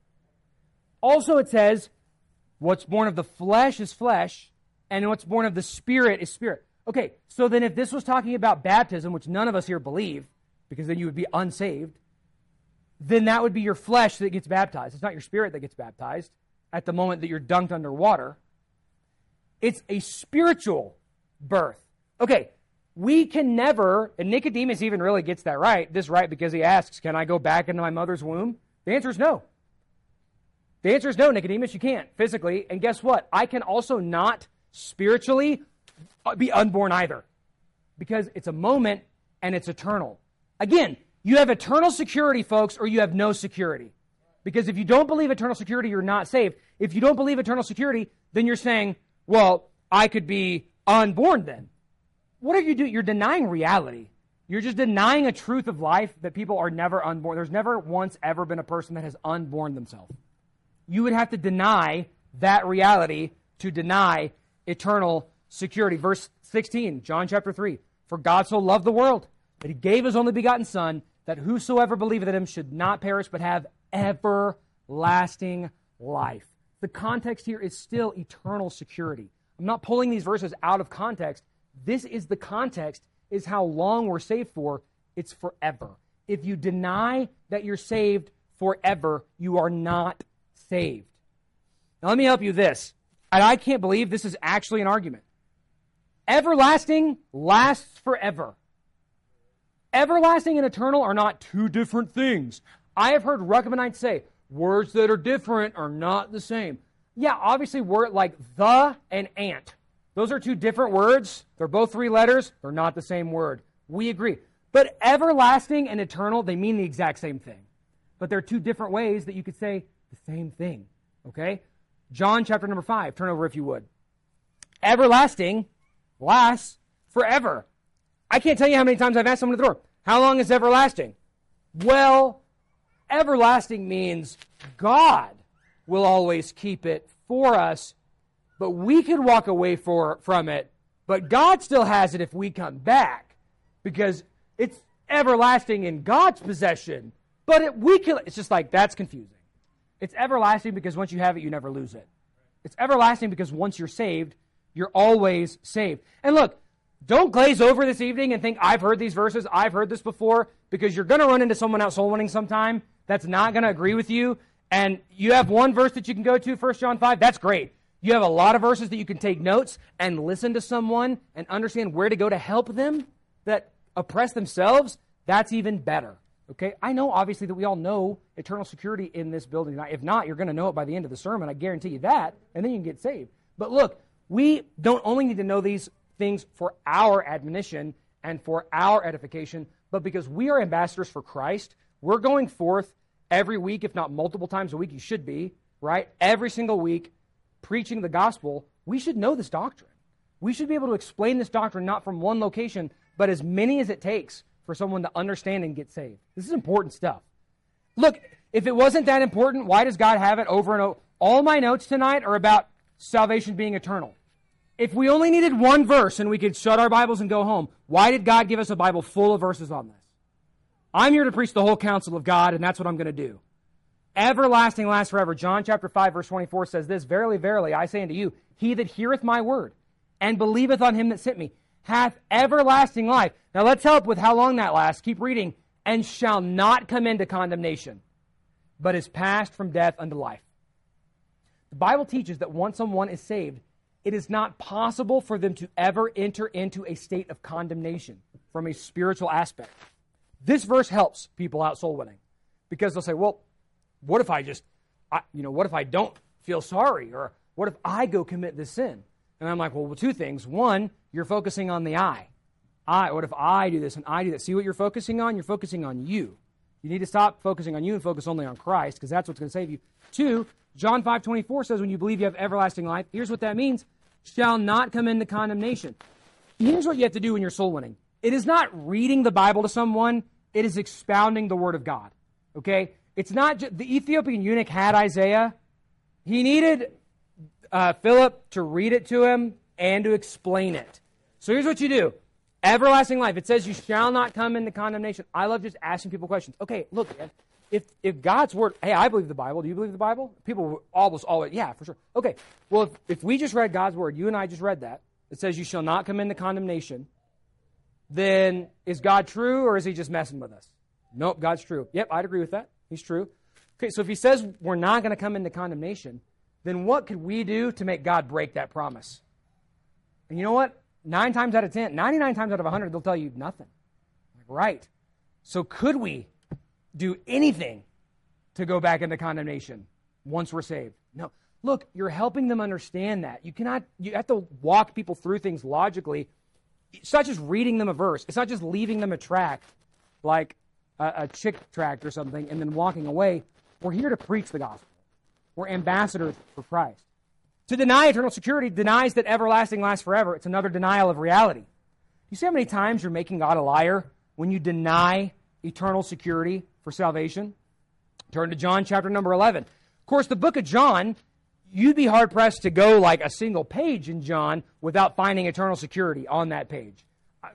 Also it says, what's born of the flesh is flesh, and what's born of the Spirit is spirit. Okay, so then if this was talking about baptism, which none of us here believe, because then you would be unsaved, then that would be your flesh that gets baptized. It's not your spirit that gets baptized at the moment that you're dunked underwater. It's a spiritual birth. Okay, we can never, and Nicodemus even really gets that right, this right because he asks, can I go back into my mother's womb? The answer is no. The answer is no, Nicodemus, you can't physically. And guess what? I can also not spiritually be unborn either, because it's a moment and it's eternal. Again, you have eternal security, folks, or you have no security. Because if you don't believe eternal security, you're not saved. If you don't believe eternal security, then you're saying, well, I could be unborn then. What are you doing? You're denying reality. You're just denying a truth of life that people are never unborn. There's never once ever been a person that has unborn themselves. You would have to deny that reality to deny eternal security. Verse sixteen, John chapter three. For God so loved the world that he gave his only begotten Son, that whosoever believeth in him should not perish but have everlasting life. The context here is still eternal security. I'm not pulling these verses out of context. This is the context, is how long we're saved for. It's forever. If you deny that you're saved forever, you are not saved. Now let me help you this. And I can't believe this is actually an argument. Everlasting lasts forever. Everlasting and eternal are not two different things. I have heard Ruckmanites say, words that are different are not the same. Yeah, obviously, word like the and ant. Those are two different words. They're both three letters. They're not the same word. We agree. But everlasting and eternal, they mean the exact same thing. But there are two different ways that you could say the same thing. Okay? John chapter number five. Turn over if you would. Everlasting lasts forever. I can't tell you how many times I've asked someone at the door, how long is everlasting? Well, everlasting means God will always keep it for us, but we could walk away for, from it, but God still has it if we come back, because it's everlasting in God's possession, but it, we can, it's just like, that's confusing. It's everlasting because once you have it, you never lose it. It's everlasting because once you're saved, you're always saved. And look, don't glaze over this evening and think, I've heard these verses, I've heard this before, because you're going to run into someone out soul winning sometime that's not going to agree with you, and you have one verse that you can go to, First John five, that's great. You have a lot of verses that you can take notes and listen to someone and understand where to go to help them that oppress themselves. That's even better. Okay? I know, obviously, that we all know eternal security in this building. If not, you're going to know it by the end of the sermon. I guarantee you that, and then you can get saved. But look, we don't only need to know these things for our admonition and for our edification, but because we are ambassadors for Christ, we're going forth every week, if not multiple times a week, you should be, right? Every single week, preaching the gospel. We should know this doctrine. We should be able to explain this doctrine not from one location, but as many as it takes for someone to understand and get saved. This is important stuff. Look, if it wasn't that important, why does God have it over and over? All my notes tonight are about salvation being eternal. If we only needed one verse and we could shut our Bibles and go home, why did God give us a Bible full of verses on this? I'm here to preach the whole counsel of God, and that's what I'm going to do. Everlasting lasts forever. John chapter five, verse twenty-four says this, Verily, verily, I say unto you, he that heareth my word and believeth on him that sent me hath everlasting life. Now let's help with how long that lasts. Keep reading. And shall not come into condemnation, but is passed from death unto life. The Bible teaches that once someone is saved, it is not possible for them to ever enter into a state of condemnation from a spiritual aspect. This verse helps people out soul winning, because they'll say, well, what if I just, I, you know, what if I don't feel sorry? Or what if I go commit this sin? And I'm like, well, well, two things. One, you're focusing on the I. I, what if I do this and I do that? See what you're focusing on? You're focusing on you. You need to stop focusing on you and focus only on Christ, because that's what's going to save you. Two, John five twenty-four says when you believe you have everlasting life, here's what that means, shall not come into condemnation. Here's what you have to do when you're soul winning. It is not reading the Bible to someone, it is expounding the Word of God. Okay? It's not just, the Ethiopian eunuch had Isaiah. He needed uh, Philip to read it to him and to explain it. So here's what you do. Everlasting life. It says you shall not come into condemnation. I love just asking people questions. Okay, look, if if God's word, hey, I believe the Bible. Do you believe the Bible? People almost always, yeah, for sure. Okay, well, if, if we just read God's word, you and I just read that. It says you shall not come into condemnation, then is God true or is he just messing with us? Nope, God's true. Yep, I'd agree with that. He's true. Okay, so if he says we're not going to come into condemnation, then what could we do to make God break that promise? And you know what? Nine times out of ten, ninety-nine times out of one hundred, they'll tell you nothing. Like, right. So could we do anything to go back into condemnation once we're saved? No. Look, you're helping them understand that. You cannot, you have to walk people through things logically. It's not just reading them a verse. It's not just leaving them a tract, like a, a chick tract or something, and then walking away. We're here to preach the gospel. We're ambassadors for Christ. To deny eternal security denies that everlasting lasts forever. It's another denial of reality. You see how many times you're making God a liar when you deny eternal security for salvation? Turn to John chapter number eleven. Of course, the book of John, you'd be hard-pressed to go like a single page in John without finding eternal security on that page.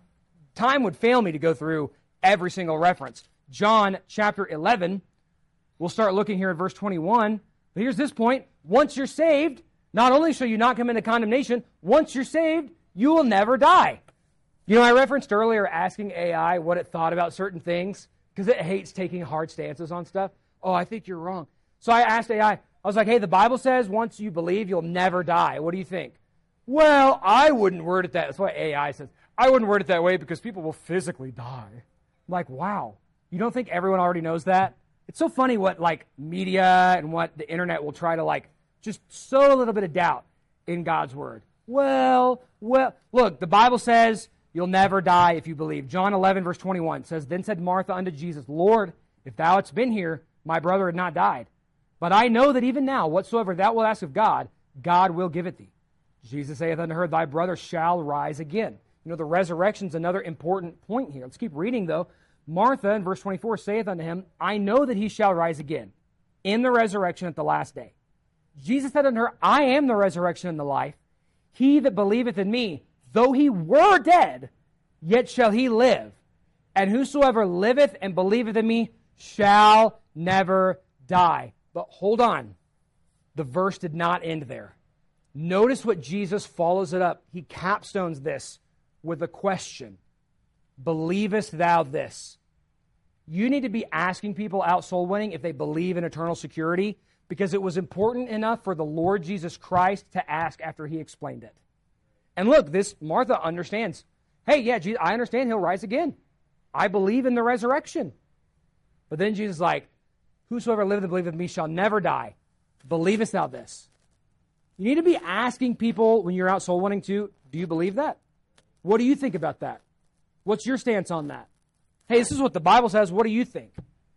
Time would fail me to go through every single reference. John chapter eleven, we'll start looking here at verse twenty-one. But here's this point. Once you're saved, not only shall you not come into condemnation, once you're saved, you will never die. You know, I referenced earlier asking A I what it thought about certain things because it hates taking hard stances on stuff. Oh, I think you're wrong. So I asked A I, I was like, hey, the Bible says once you believe, you'll never die. What do you think? Well, I wouldn't word it that. That's what A I says. I wouldn't word it that way because people will physically die. I'm like, wow. You don't think everyone already knows that? It's so funny what, like, media and what the internet will try to, like, just sow a little bit of doubt in God's word. Well, well, look, the Bible says you'll never die if you believe. John eleven, verse twenty-one says, Then said Martha unto Jesus, Lord, if thou hadst been here, my brother had not died. But I know that even now, whatsoever thou wilt ask of God, God will give it thee. Jesus saith unto her, Thy brother shall rise again. You know, the resurrection is another important point here. Let's keep reading, though. Martha, in verse twenty-four, saith unto him, I know that he shall rise again in the resurrection at the last day. Jesus said unto her, I am the resurrection and the life. He that believeth in me, though he were dead, yet shall he live. And whosoever liveth and believeth in me shall never die. But hold on. The verse did not end there. Notice what Jesus follows it up. He capstones this with a question. Believest thou this? You need to be asking people out soul winning if they believe in eternal security, because it was important enough for the Lord Jesus Christ to ask after he explained it. And look, this Martha understands. Hey, yeah, Jesus, I understand he'll rise again. I believe in the resurrection. But then Jesus is like, whosoever liveth and believeth in me shall never die. Believest thou this? You need to be asking people when you're out soul winning too, do you believe that? What do you think about that? What's your stance on that? Hey, this is what the Bible says. What do you think?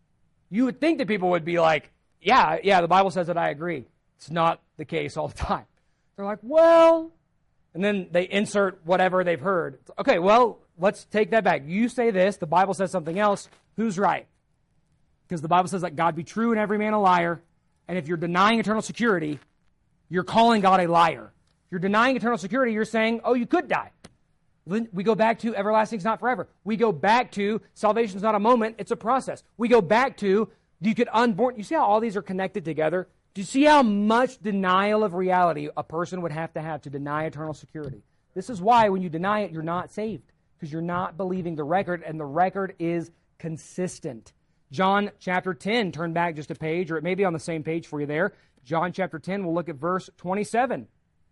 You would think that people would be like, yeah, yeah, the Bible says that, I agree. It's not the case all the time. They're like, well, and then they insert whatever they've heard. Okay, well, let's take that back. You say this, the Bible says something else. Who's right? Because the Bible says that God be true and every man a liar. And if you're denying eternal security, you're calling God a liar. If you're denying eternal security, you're saying, oh, you could die. We go back to everlasting is not forever. We go back to salvation is not a moment, it's a process. We go back to you could unborn. You see how all these are connected together? Do you see how much denial of reality a person would have to have to deny eternal security? This is why when you deny it, you're not saved, because you're not believing the record, and the record is consistent. John chapter ten, turn back just a page, or it may be on the same page for you there. John chapter ten, we'll look at verse twenty-seven. It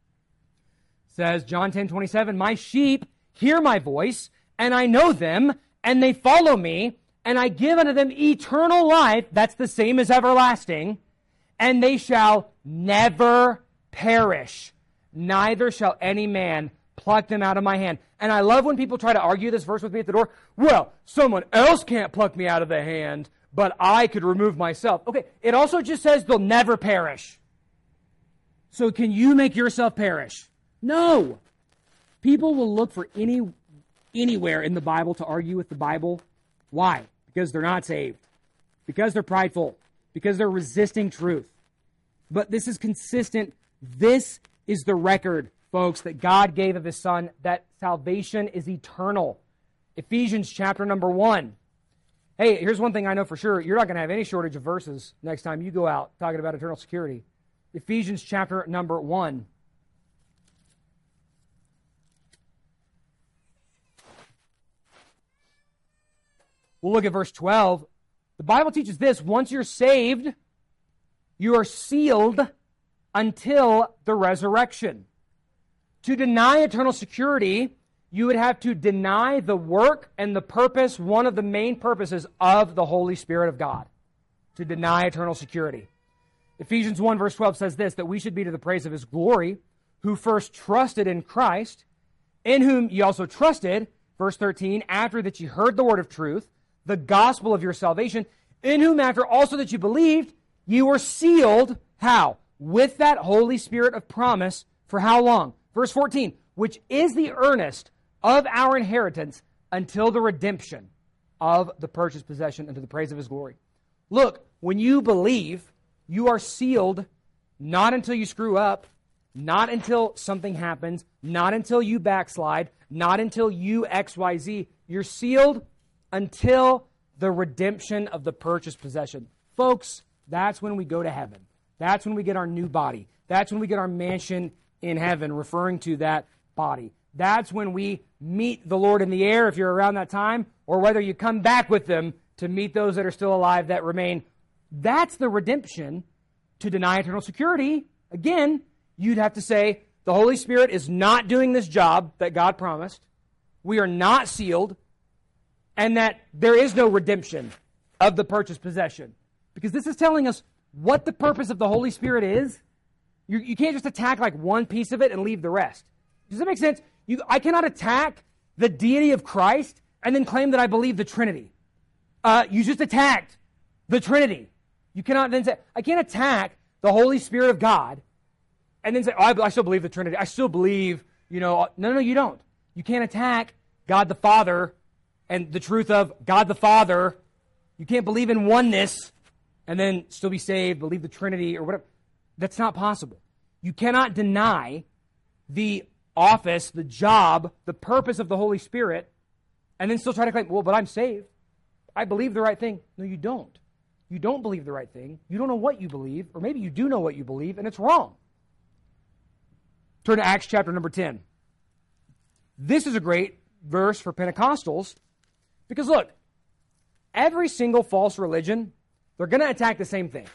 says, John ten, twenty-seven, My sheep hear my voice, and I know them, and they follow me, and I give unto them eternal life, that's the same as everlasting, and they shall never perish, neither shall any man pluck them out of my hand. And I love when people try to argue this verse with me at the door. Well, someone else can't pluck me out of the hand, but I could remove myself. Okay, it also just says they'll never perish. So can you make yourself perish? No. People will look for any anywhere in the Bible to argue with the Bible. Why? Because they're not saved. Because they're prideful. Because they're resisting truth. But this is consistent. This is the record, folks, that God gave of his Son, that salvation is eternal. Ephesians chapter number one. Hey, here's one thing I know for sure. You're not going to have any shortage of verses next time you go out talking about eternal security. Ephesians chapter number one. We'll look at verse twelve. The Bible teaches this: once you're saved, you are sealed until the resurrection. To deny eternal security, you would have to deny the work and the purpose, one of the main purposes of the Holy Spirit of God, to deny eternal security. Ephesians one verse twelve says this, that we should be to the praise of his glory, who first trusted in Christ, in whom ye also trusted, verse thirteen, after that ye heard the word of truth, the gospel of your salvation, in whom after also that you believed, ye were sealed, how? With that Holy Spirit of promise, for how long? Verse fourteen, which is the earnest of our inheritance until the redemption of the purchased possession unto the praise of his glory. Look, when you believe, you are sealed not until you screw up, not until something happens, not until you backslide, not until you X Y Z. You're sealed until the redemption of the purchased possession. Folks, that's when we go to heaven. That's when we get our new body. That's when we get our mansion in heaven, referring to that body. That's when we meet the Lord in the air, if you're around that time, or whether you come back with them to meet those that are still alive that remain. That's the redemption. To deny eternal security, again, you'd have to say the Holy Spirit is not doing this job that God promised. We are not sealed, and that there is no redemption of the purchased possession. Because this is telling us what the purpose of the Holy Spirit is. You, you can't just attack like one piece of it and leave the rest. Does that make sense? You, I cannot attack the deity of Christ and then claim that I believe the Trinity. Uh, you just attacked the Trinity. You cannot then say, I can't attack the Holy Spirit of God and then say, oh, I, I still believe the Trinity. I still believe, you know, no, no, you don't. You can't attack God the Father and the truth of God the Father. You can't believe in oneness and then still be saved, believe the Trinity or whatever. That's not possible. You cannot deny the office, the job, the purpose of the Holy Spirit and then still try to claim, well, but I'm saved. I believe the right thing. No, you don't. You don't believe the right thing. You don't know what you believe, or maybe you do know what you believe, and it's wrong. Turn to Acts chapter number ten. This is a great verse for Pentecostals, because look, every single false religion, they're going to attack the same thing.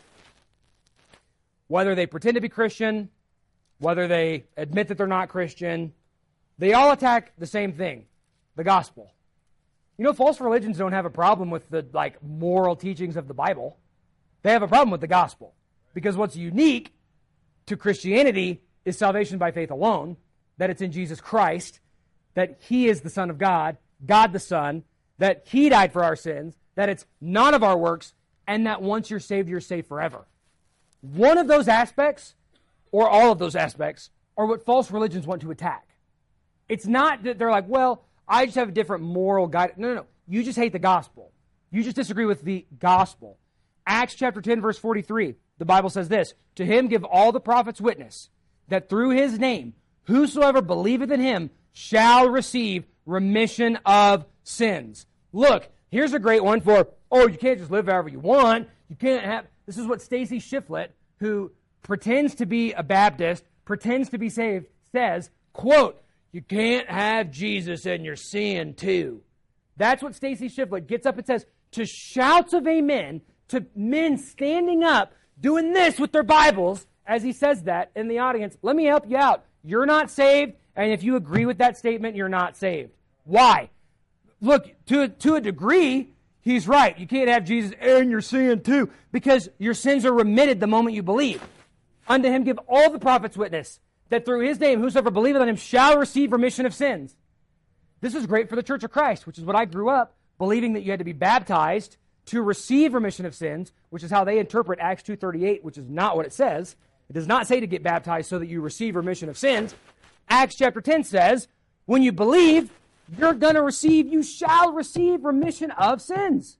Whether they pretend to be Christian, whether they admit that they're not Christian, they all attack the same thing, the gospel. You know, false religions don't have a problem with the like moral teachings of the Bible. They have a problem with the gospel. Because what's unique to Christianity is salvation by faith alone, that it's in Jesus Christ, that he is the Son of God, God the Son, that he died for our sins, that it's none of our works, and that once you're saved, you're saved forever. One of those aspects, or all of those aspects, are what false religions want to attack. It's not that they're like, well, I just have a different moral guide. No, no, no. You just hate the gospel. You just disagree with the gospel. Acts chapter ten, verse forty-three, the Bible says this, to him give all the prophets witness, that through his name, whosoever believeth in him shall receive remission of sins. Look, here's a great one for, oh, you can't just live however you want. You can't have, this is what Stacy Shiflett, who pretends to be a Baptist, pretends to be saved, says, quote, you can't have Jesus and you're sin too. That's what Stacy Shiflett gets up and says to shouts of amen, to men standing up, doing this with their Bibles, as he says that in the audience. Let me help you out. You're not saved, and if you agree with that statement, you're not saved. Why? Look, to, to a degree, he's right. You can't have Jesus and you're sin too, because your sins are remitted the moment you believe. Unto him give all the prophets witness, that through his name, whosoever believeth on him shall receive remission of sins. This is great for the Church of Christ, which is what I grew up, believing that you had to be baptized to receive remission of sins, which is how they interpret Acts two thirty-eight, which is not what it says. It does not say to get baptized so that you receive remission of sins. Acts chapter ten says, when you believe, you're going to receive, you shall receive remission of sins.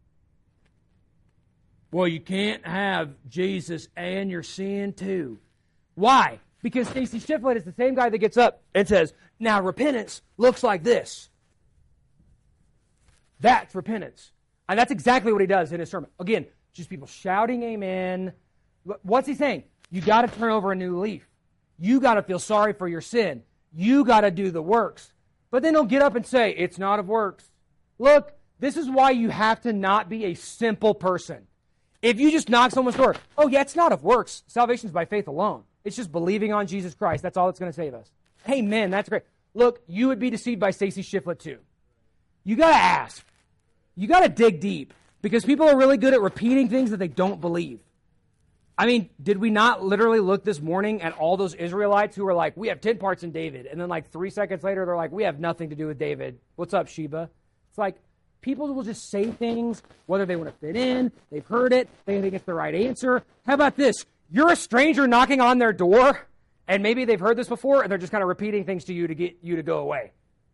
Well, you can't have Jesus and your sin too. Why? Because Stacy Shiflett is the same guy that gets up and says, now repentance looks like this. That's repentance. And that's exactly what he does in his sermon. Again, just people shouting amen. What's he saying? You got to turn over a new leaf. You got to feel sorry for your sin. You got to do the works. But then he'll get up and say, it's not of works. Look, This is why you have to not be a simple person. If you just knock someone's door, oh yeah, it's not of works. Salvation is by faith alone. It's just believing on Jesus Christ. That's all that's going to save us. Amen. That's great. Look, you would be deceived by Stacy Shiflett too. You got to ask. You got to dig deep because people are really good at repeating things that they don't believe. I mean, did we not literally look this morning at all those Israelites who were like, we have ten parts in David. And then like three seconds later, they're like, we have nothing to do with David. What's up, Sheba? It's like people will just say things, whether they want to fit in, they've heard it, they think it's the right answer. How about this? You're a stranger knocking on their door, and maybe they've heard this before, and they're just kind of repeating things to you to get you to go away.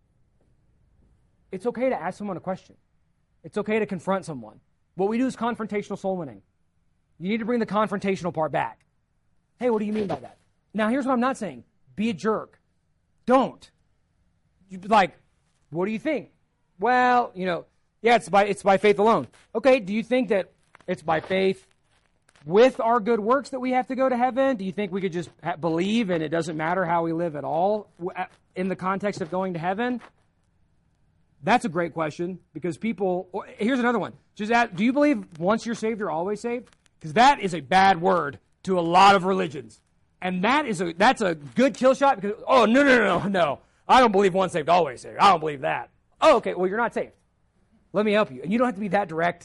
It's okay to ask someone a question. It's okay to confront someone. What we do is confrontational soul winning. You need to bring the confrontational part back. Hey, what do you mean by that? Now, here's what I'm not saying. Be a jerk. Don't. You like, what do you think? Well, you know, yeah, it's by it's by faith alone. Okay, do you think that it's by faith with our good works that we have to go to heaven? Do you think we could just ha- believe and it doesn't matter how we live at all in the context of going to heaven? That's a great question because people, or, here's another one. Just ask, do you believe once you're saved, you're always saved? Because that is a bad word to a lot of religions. And that is a that's a good kill shot because, oh, no, no, no, no, no. I don't believe once saved, always saved. I don't believe that. Oh, okay, well, you're not saved. Let me help you. And you don't have to be that direct.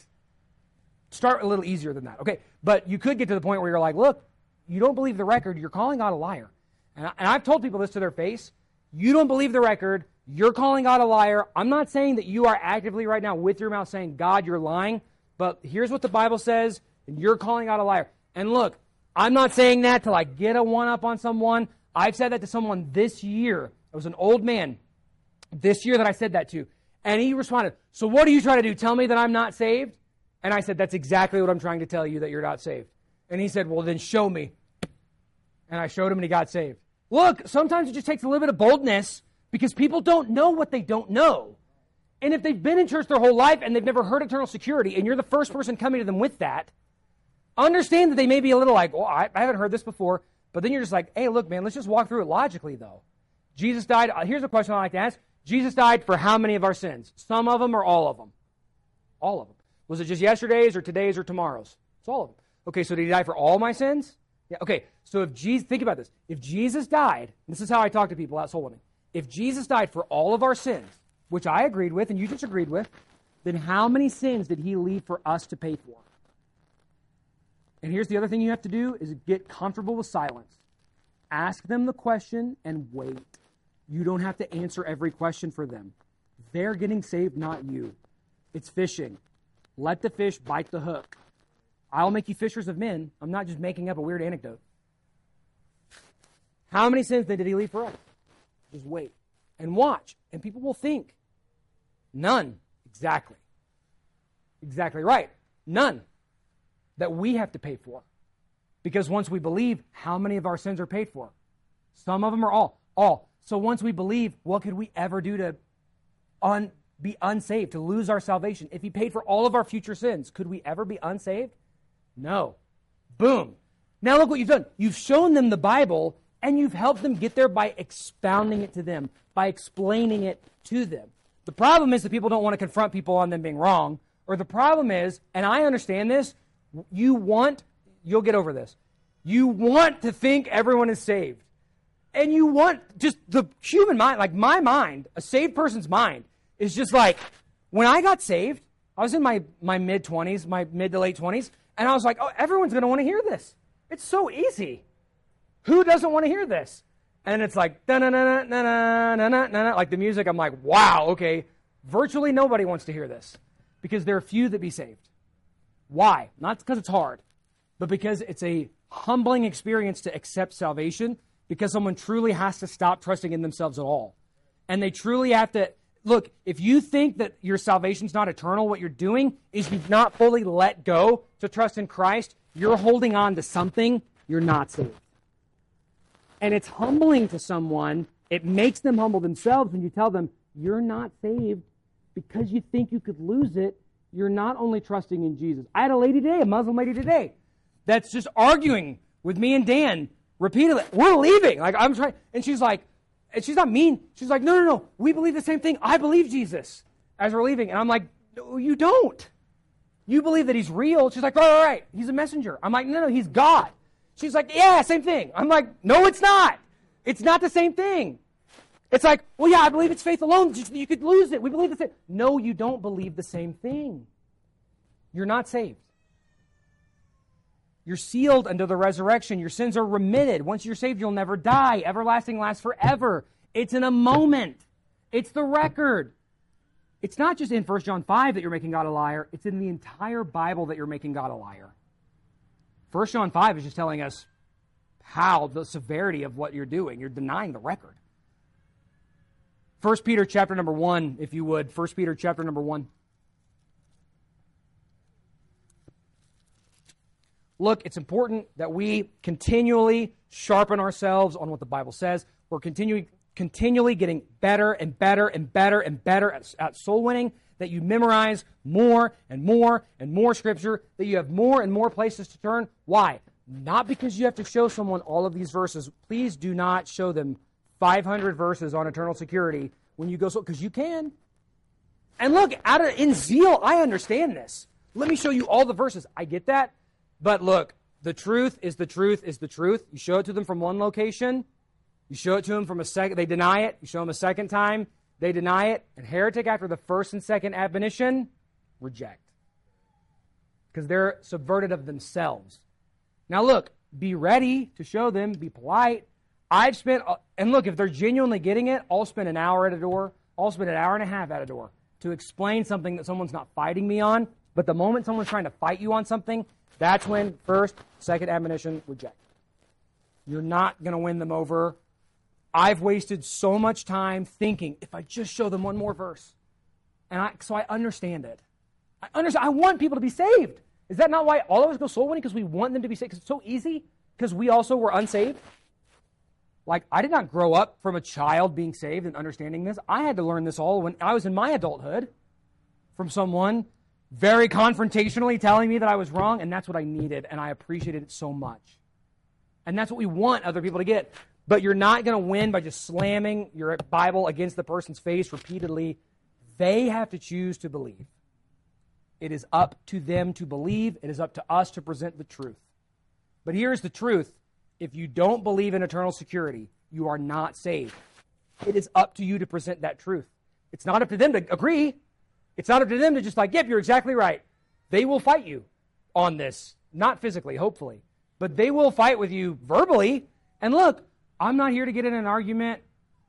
Start a little easier than that, okay? But you could get to the point where you're like, look, you don't believe the record, you're calling God a liar. And, I, and I've told people this to their face. You don't believe the record, you're calling God a liar. I'm not saying that you are actively right now with your mouth saying, God, you're lying. But here's what the Bible says, and you're calling God a liar. And look, I'm not saying that to like get a one-up on someone. I've said that to someone this year. It was an old man this year that I said that to. And he responded, so what do you try to do? Tell me that I'm not saved? And I said, that's exactly what I'm trying to tell you, that you're not saved. And he said, well, then show me. And I showed him and he got saved. Look, sometimes it just takes a little bit of boldness because people don't know what they don't know. And if they've been in church their whole life and they've never heard eternal security and you're the first person coming to them with that, understand that they may be a little like, oh, I, I haven't heard this before. But then you're just like, hey, look, man, let's just walk through it logically, though. Jesus died. Here's a question I like to ask. Jesus died for how many of our sins? Some of them or all of them? All of them. Was it just yesterday's or today's or tomorrow's? It's all of them. Okay, so did he die for all my sins? Yeah. Okay, so if Jesus, think about this. If Jesus died, this is how I talk to people out soul winning. If Jesus died for all of our sins, which I agreed with and you just agreed with, then how many sins did he leave for us to pay for? And here's the other thing you have to do is get comfortable with silence. Ask them the question and wait. You don't have to answer every question for them. They're getting saved, not you. It's fishing. Let the fish bite the hook. I'll make you fishers of men. I'm not just making up a weird anecdote. How many sins did he leave for us? Just wait and watch. And people will think. None. Exactly. Exactly right. None. That we have to pay for. Because once we believe, how many of our sins are paid for? Some of them are all. All. So once we believe, what could we ever do to un, be unsaved, to lose our salvation? If he paid for all of our future sins, could we ever be unsaved? No. Boom. Now look what you've done. You've shown them the Bible, and you've helped them get there by expounding it to them, by explaining it to them. The problem is that people don't want to confront people on them being wrong. Or the problem is, and I understand this, you want, you'll get over this, you want to think everyone is saved. And you want just the human mind, like my mind, a saved person's mind, is just like, when I got saved, I was in my, my mid-twenties, my mid to late twenties, and I was like, oh, everyone's going to want to hear this. It's so easy. Who doesn't want to hear this? And it's like, da-na-na-na-na-na-na-na-na, like the music, I'm like, wow, okay. Virtually nobody wants to hear this because there are few that be saved. Why? Not because it's hard, but because it's a humbling experience to accept salvation, because someone truly has to stop trusting in themselves at all. And they truly have to, look, if you think that your salvation's not eternal, what you're doing is you've not fully let go to trust in Christ. You're holding on to something, you're not saved. And it's humbling to someone. It makes them humble themselves when you tell them, you're not saved because you think you could lose it. You're not only trusting in Jesus. I had a lady today, a Muslim lady today, that's just arguing with me and Dan repeatedly. We're leaving. Like I'm trying, and she's like, and she's not mean. She's like, no, no, no. We believe the same thing. I believe Jesus as we're leaving. And I'm like, No, you don't. You believe that he's real. She's like, right, right, right. He's a messenger. I'm like, no, no, he's God. She's like, yeah, same thing. I'm like, no, it's not. It's not the same thing. It's like, well, yeah, I believe it's faith alone. You could lose it. We believe the same. No, you don't believe the same thing. You're not saved. You're sealed until the resurrection. Your sins are remitted. Once you're saved, you'll never die. Everlasting lasts forever. It's in a moment. It's the record. It's not just in First John five that you're making God a liar. It's in the entire Bible that you're making God a liar. First John five is just telling us how, the severity of what you're doing. You're denying the record. First Peter chapter number one, if you would. First Peter chapter number one. Look, it's important that we continually sharpen ourselves on what the Bible says. We're continuing continually getting better and better and better and better at, at soul winning, that you memorize more and more and more Scripture, that you have more and more places to turn. Why? Not because you have to show someone all of these verses. Please do not show them five hundred verses on eternal security when you go so, because you can. And look, out of in zeal, I understand this. Let me show you all the verses. I get that. But look, the truth is the truth is the truth. You show it to them from one location. You show it to them from a second. They deny it. You show them a second time. They deny it. And heretic, after the first and second admonition, reject. Because they're subverted of themselves. Now look, be ready to show them. Be polite. I've spent, and look, if they're genuinely getting it, I'll spend an hour at a door. I'll spend an hour and a half at a door to explain something that someone's not fighting me on. But the moment someone's trying to fight you on something, that's when first, second admonition, reject. You're not going to win them over. I've wasted so much time thinking, if I just show them one more verse. And I, so I understand it. I understand. I want people to be saved. Is that not why all of us go soul winning? Because we want them to be saved? Because it's so easy? Because we also were unsaved? Like, I did not grow up from a child being saved and understanding this. I had to learn this all when I was in my adulthood from someone very confrontationally telling me that I was wrong, and that's what I needed, and I appreciated it so much. And that's what we want other people to get. But you're not going to win by just slamming your Bible against the person's face repeatedly. They have to choose to believe. It is up to them to believe. It is up to us to present the truth. But here's the truth. If you don't believe in eternal security, you are not saved. It is up to you to present that truth. It's not up to them to agree. It's not up to them to just like, yep, you're exactly right. They will fight you on this. Not physically, hopefully. But they will fight with you verbally. And look, I'm not here to get in an argument.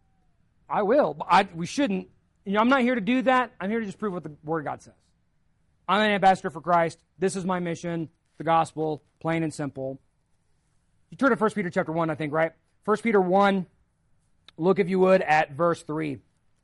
I will. But I, we shouldn't. You know, I'm not here to do that. I'm here to just prove what the Word of God says. I'm an ambassador for Christ. This is my mission. The gospel, plain and simple. You turn to First Peter chapter one, I think, right? First Peter one, look if you would at verse three.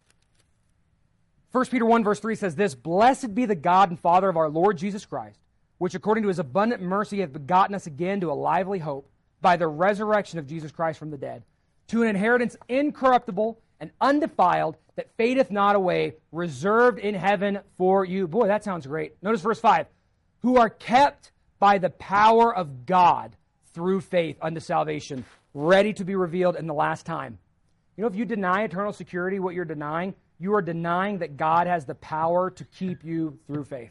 First Peter one verse three says this, Blessed be the God and Father of our Lord Jesus Christ, which according to his abundant mercy hath begotten us again to a lively hope by the resurrection of Jesus Christ from the dead, to an inheritance incorruptible and undefiled that fadeth not away, reserved in heaven for you. Boy, that sounds great. Notice verse five. Who are kept by the power of God through faith unto salvation, ready to be revealed in the last time. You know, if you deny eternal security, what you're denying, you are denying that God has the power to keep you through faith.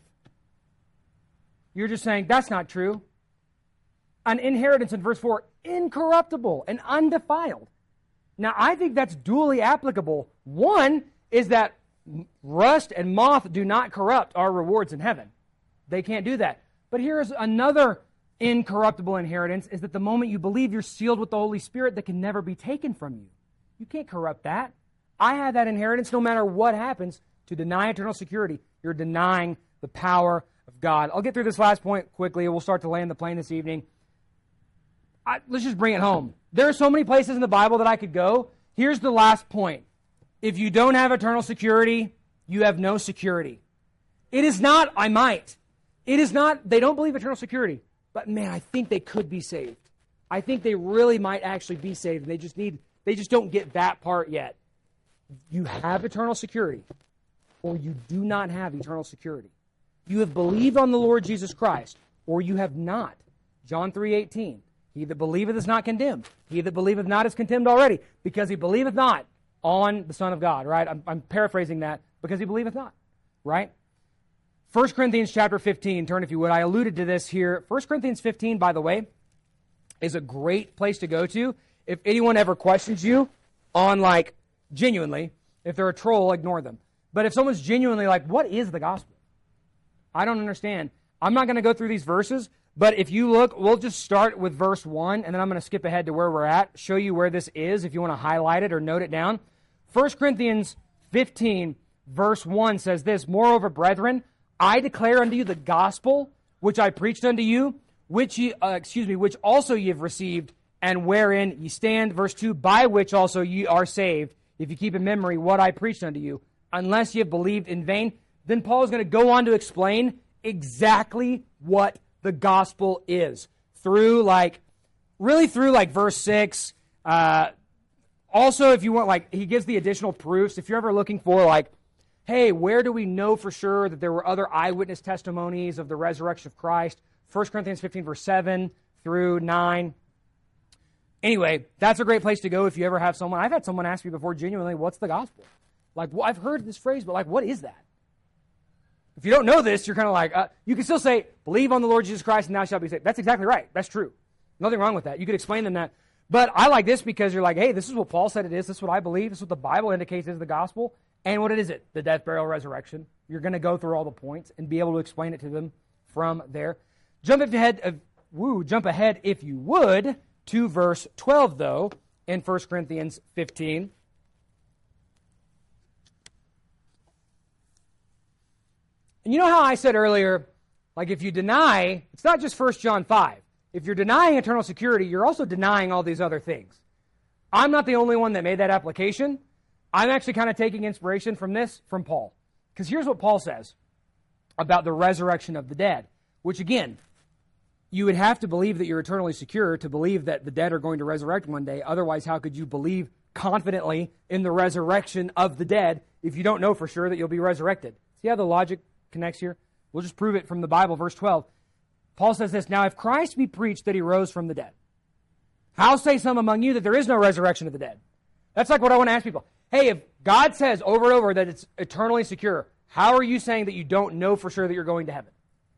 You're just saying, that's not true. An inheritance in verse four, incorruptible and undefiled. Now, I think that's duly applicable. One is that rust and moth do not corrupt our rewards in heaven. They can't do that. But here's another incorruptible inheritance, is that the moment you believe, you're sealed with the Holy Spirit that can never be taken from you. You can't corrupt that. I have that inheritance no matter what happens. To deny eternal security, you're denying the power of God. I'll get through this last point quickly, and we'll start to land the plane this evening. I, let's just bring it home. There are so many places in the Bible that I could go. Here's the last point. If you don't have eternal security, you have no security. It is not, I might. It is not, they don't believe eternal security. But man, I think they could be saved. I think they really might actually be saved. And they just need, they just don't get that part yet. You have eternal security, or you do not have eternal security. You have believed on the Lord Jesus Christ, or you have not. John three eighteen. He that believeth is not condemned. He that believeth not is condemned already, because he believeth not on the Son of God, right? I'm, I'm paraphrasing that, because he believeth not, right? First Corinthians chapter fifteen, turn if you would. I alluded to this here. First Corinthians fifteen, by the way, is a great place to go to if anyone ever questions you on, like, genuinely, if they're a troll, ignore them. But if someone's genuinely like, what is the gospel? I don't understand. I'm not going to go through these verses, but if you look, we'll just start with verse one, and then I'm going to skip ahead to where we're at, show you where this is if you want to highlight it or note it down. First Corinthians fifteen, verse one says this, Moreover, brethren, I declare unto you the gospel which I preached unto you, which ye, uh, excuse me, which also ye have received, and wherein ye stand. Verse two, by which also ye are saved, if you keep in memory what I preached unto you, unless ye have believed in vain. Then Paul is going to go on to explain exactly what the gospel is through, like, really through, like, verse six. Uh, also, if you want, like, he gives the additional proofs. If you're ever looking for, like, hey, where do we know for sure that there were other eyewitness testimonies of the resurrection of Christ? First Corinthians fifteen, verse seven through nine. Anyway, that's a great place to go if you ever have someone. I've had someone ask me before, genuinely, what's the gospel? Like, well, I've heard this phrase, but, like, what is that? If you don't know this, you're kind of like, uh, you can still say, believe on the Lord Jesus Christ and thou shalt be saved. That's exactly right. That's true. Nothing wrong with that. You could explain them that. But I like this because you're like, hey, this is what Paul said it is. This is what I believe. This is what the Bible indicates is the gospel. And what it is it? The death, burial, resurrection. You're going to go through all the points and be able to explain it to them from there. Jump ahead, uh, woo, jump ahead if you would to verse twelve, though, in First Corinthians fifteen. And you know how I said earlier, like if you deny, it's not just First John five. If you're denying eternal security, you're also denying all these other things. I'm not the only one that made that application. I'm actually kind of taking inspiration from this, from Paul. Because here's what Paul says about the resurrection of the dead, which again, you would have to believe that you're eternally secure to believe that the dead are going to resurrect one day. Otherwise, how could you believe confidently in the resurrection of the dead if you don't know for sure that you'll be resurrected? See how the logic connects here? We'll just prove it from the Bible, verse twelve. Paul says this, Now if Christ be preached that he rose from the dead, how say some among you that there is no resurrection of the dead? That's like what I want to ask people. Hey, if God says over and over that it's eternally secure, how are you saying that you don't know for sure that you're going to heaven?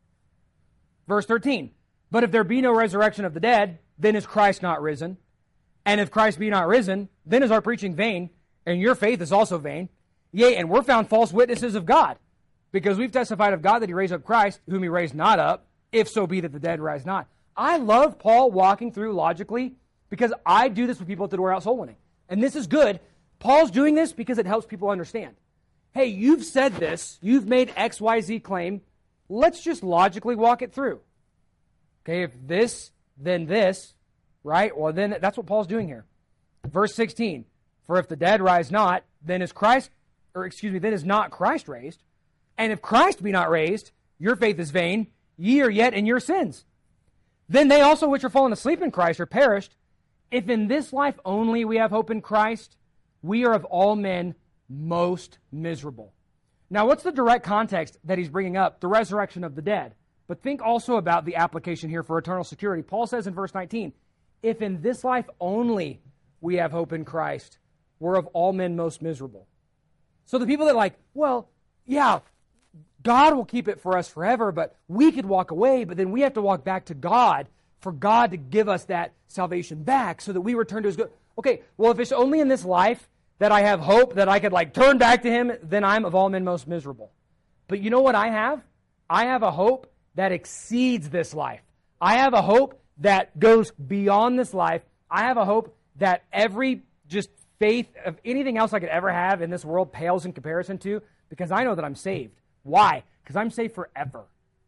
Verse thirteen, But if there be no resurrection of the dead, then is Christ not risen? And if Christ be not risen, then is our preaching vain, and your faith is also vain. Yea, and we're found false witnesses of God, because we've testified of God that he raised up Christ, whom he raised not up, if so be that the dead rise not. I love Paul walking through logically, because I do this with people at the Door-Out Soul Winning. And this is good. Paul's doing this because it helps people understand. Hey, you've said this. You've made X Y Z claim. Let's just logically walk it through. Okay, if this, then this, right? Well, then that's what Paul's doing here. Verse sixteen, For if the dead rise not, then is Christ, or excuse me, then is not Christ raised. And if Christ be not raised, your faith is vain, ye are yet in your sins. Then they also which are fallen asleep in Christ are perished. If in this life only we have hope in Christ, we are of all men most miserable. Now, what's the direct context that he's bringing up? The resurrection of the dead. But think also about the application here for eternal security. Paul says in verse nineteen, If in this life only we have hope in Christ, we're of all men most miserable. So the people that are like, well, yeah, God will keep it for us forever, but we could walk away, but then we have to walk back to God for God to give us that salvation back so that we return to his good. Okay, well, if it's only in this life that I have hope that I could like turn back to him, then I'm of all men most miserable. But you know what I have? I have a hope that exceeds this life. I have a hope that goes beyond this life. I have a hope that every just faith of anything else I could ever have in this world pales in comparison to, because I know that I'm saved. Why? Because I'm saved forever.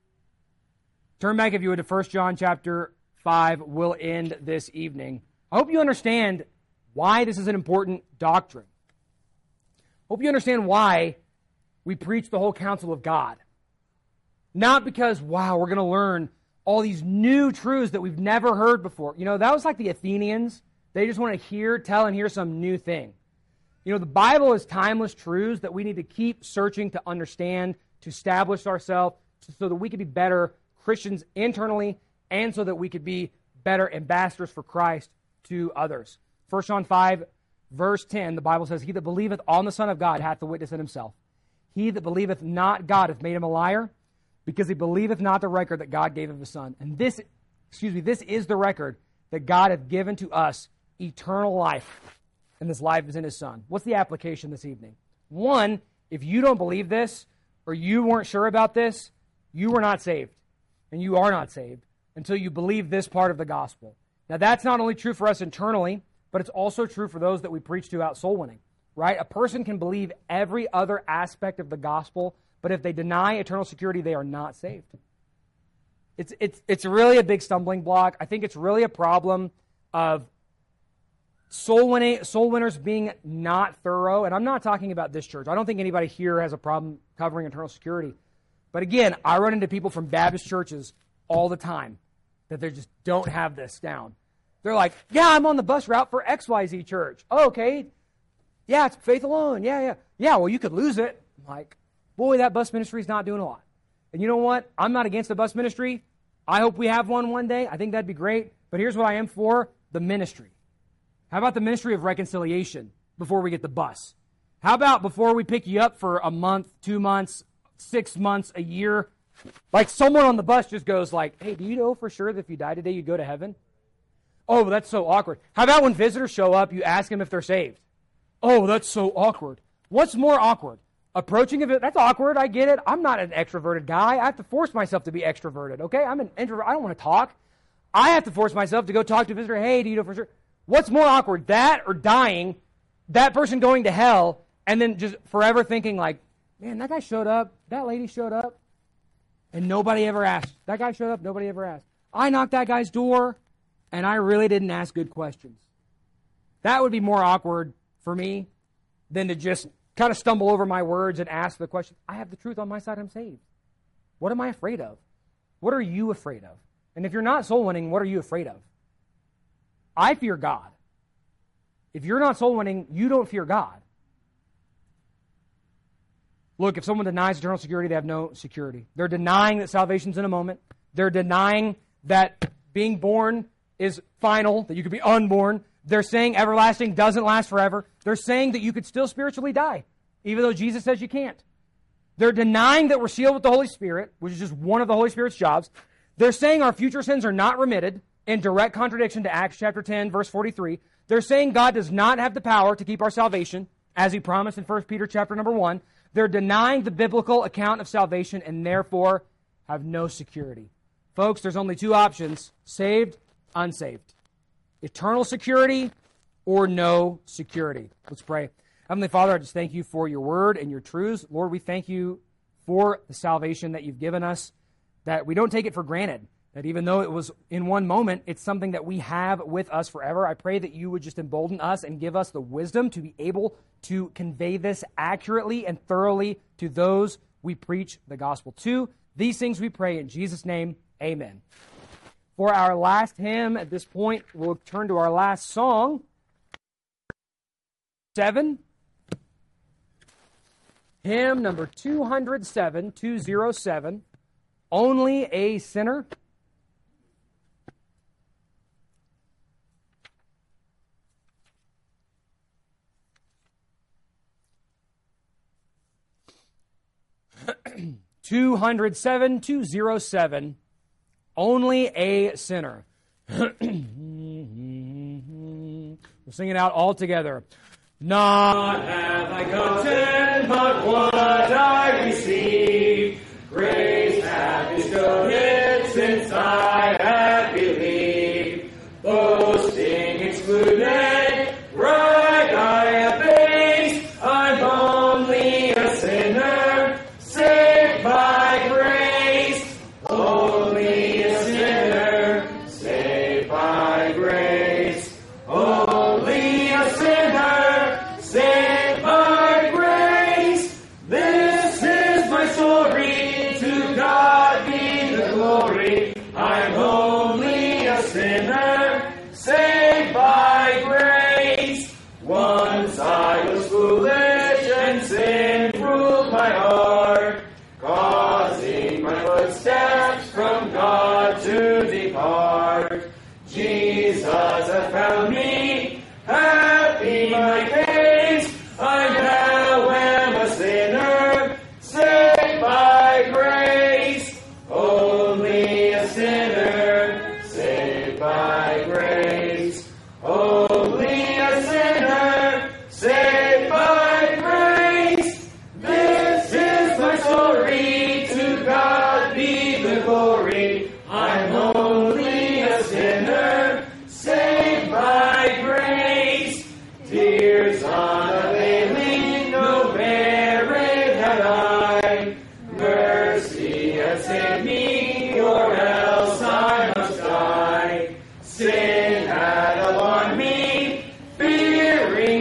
Turn back, if you would, to First John chapter five. We'll end this evening. I hope you understand why this is an important doctrine. Hope you understand why we preach the whole counsel of God. Not because, wow, we're going to learn all these new truths that we've never heard before. You know, that was like the Athenians. They just want to hear, tell, and hear some new thing. You know, the Bible is timeless truths that we need to keep searching to understand, to establish ourselves, so that we can be better Christians internally, and so that we could be better ambassadors for Christ to others. First John five, verse ten, the Bible says, He that believeth on the Son of God hath the witness in himself. He that believeth not God hath made him a liar, because he believeth not the record that God gave of his Son. And this, excuse me, this is the record that God hath given to us, eternal life. And this life is in his Son. What's the application this evening? One, if you don't believe this, or you weren't sure about this, you were not saved. And you are not saved until you believe this part of the gospel. Now, that's not only true for us internally, but it's also true for those that we preach to out soul winning, right? A person can believe every other aspect of the gospel, but if they deny eternal security, they are not saved. It's, it's, it's really a big stumbling block. I think it's really a problem of soul winning, soul winners being not thorough. And I'm not talking about this church. I don't think anybody here has a problem covering eternal security. But again, I run into people from Baptist churches all the time that they just don't have this down. They're like, yeah, I'm on the bus route for X Y Z church. Oh, okay. Yeah, it's faith alone. Yeah, yeah. Yeah, well, you could lose it. I'm like, boy, that bus ministry is not doing a lot. And you know what? I'm not against the bus ministry. I hope we have one one day. I think that'd be great. But here's what I am for, the ministry. How about the ministry of reconciliation before we get the bus? How about before we pick you up for a month, two months, six months, a year? Like someone on the bus just goes like, hey, do you know for sure that if you die today, you'd go to heaven? Oh, that's so awkward. How about when visitors show up, you ask them if they're saved? Oh, that's so awkward. What's more awkward? Approaching a visit, that's awkward, I get it. I'm not an extroverted guy. I have to force myself to be extroverted, okay? I'm an introvert. I don't want to talk. I have to force myself to go talk to a visitor. Hey, do you know for sure? What's more awkward, that or dying, that person going to hell, and then just forever thinking like, man, that guy showed up, that lady showed up, and nobody ever asked. That guy showed up, nobody ever asked. I knocked that guy's door, and I really didn't ask good questions. That would be more awkward for me than to just kind of stumble over my words and ask the question. I have the truth on my side, I'm saved. What am I afraid of? What are you afraid of? And if you're not soul winning, what are you afraid of? I fear God. If you're not soul winning, you don't fear God. Look, if someone denies eternal security, they have no security. They're denying that salvation's in a moment. They're denying that being born is final, that you could be unborn. They're saying everlasting doesn't last forever. They're saying that you could still spiritually die, even though Jesus says you can't. They're denying that we're sealed with the Holy Spirit, which is just one of the Holy Spirit's jobs. They're saying our future sins are not remitted, in direct contradiction to Acts chapter ten, verse forty-three. They're saying God does not have the power to keep our salvation, as he promised in First Peter chapter number one. They're denying the biblical account of salvation and therefore have no security. Folks, there's only two options: saved, unsaved. Eternal security or no security. Let's pray. Heavenly Father, I just thank you for your word and your truths. Lord, we thank you for the salvation that you've given us, that we don't take it for granted, that even though it was in one moment, it's something that we have with us forever. I pray that you would just embolden us and give us the wisdom to be able to convey this accurately and thoroughly to those we preach the gospel to. These things we pray in Jesus' name, amen. For our last hymn, at this point, we'll turn to our last song. Seven. Hymn number two hundred seven, two oh seven. Only a Sinner. two hundred seven, two oh seven. Only a Sinner. We'll sing it out all together. Not have I gotten, but what I received. Grace hath bestowed it since I have believed. Boasting excluded, pride I abase. I'm only a sinner, saved by grace. Only a sinner, saved by grace. Only a sinner, saved by grace. This is my story, to God be the glory. I'm only a sinner, saved by grace.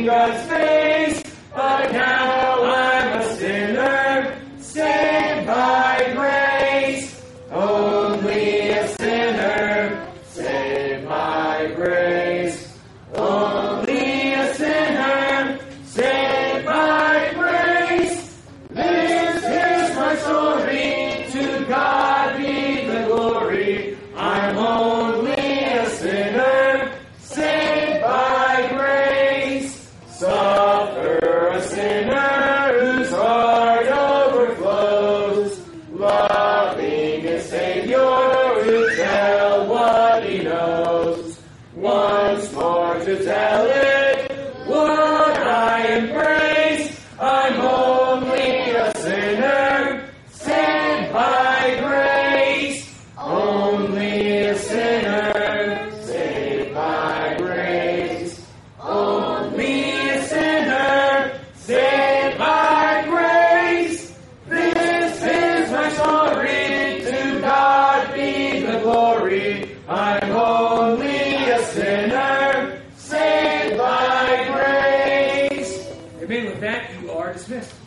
God's face, but now I'm a sinner, saved by grace. Only a sinner, saved by grace. Only a sinner, saved by grace. This is my story, to God be the glory. I'm only a sinner, saved by grace. Suffer a sinner whose heart overflows, loving his Savior to tell what he knows. Once more to tell it, what I embrace. I'm only a sinner, saved by grace. Only a sinner, saved by grace. Only a sinner, saved by grace. This is my story, to God be the glory. I'm only a sinner, saved by grace. Amen. With that, you are dismissed.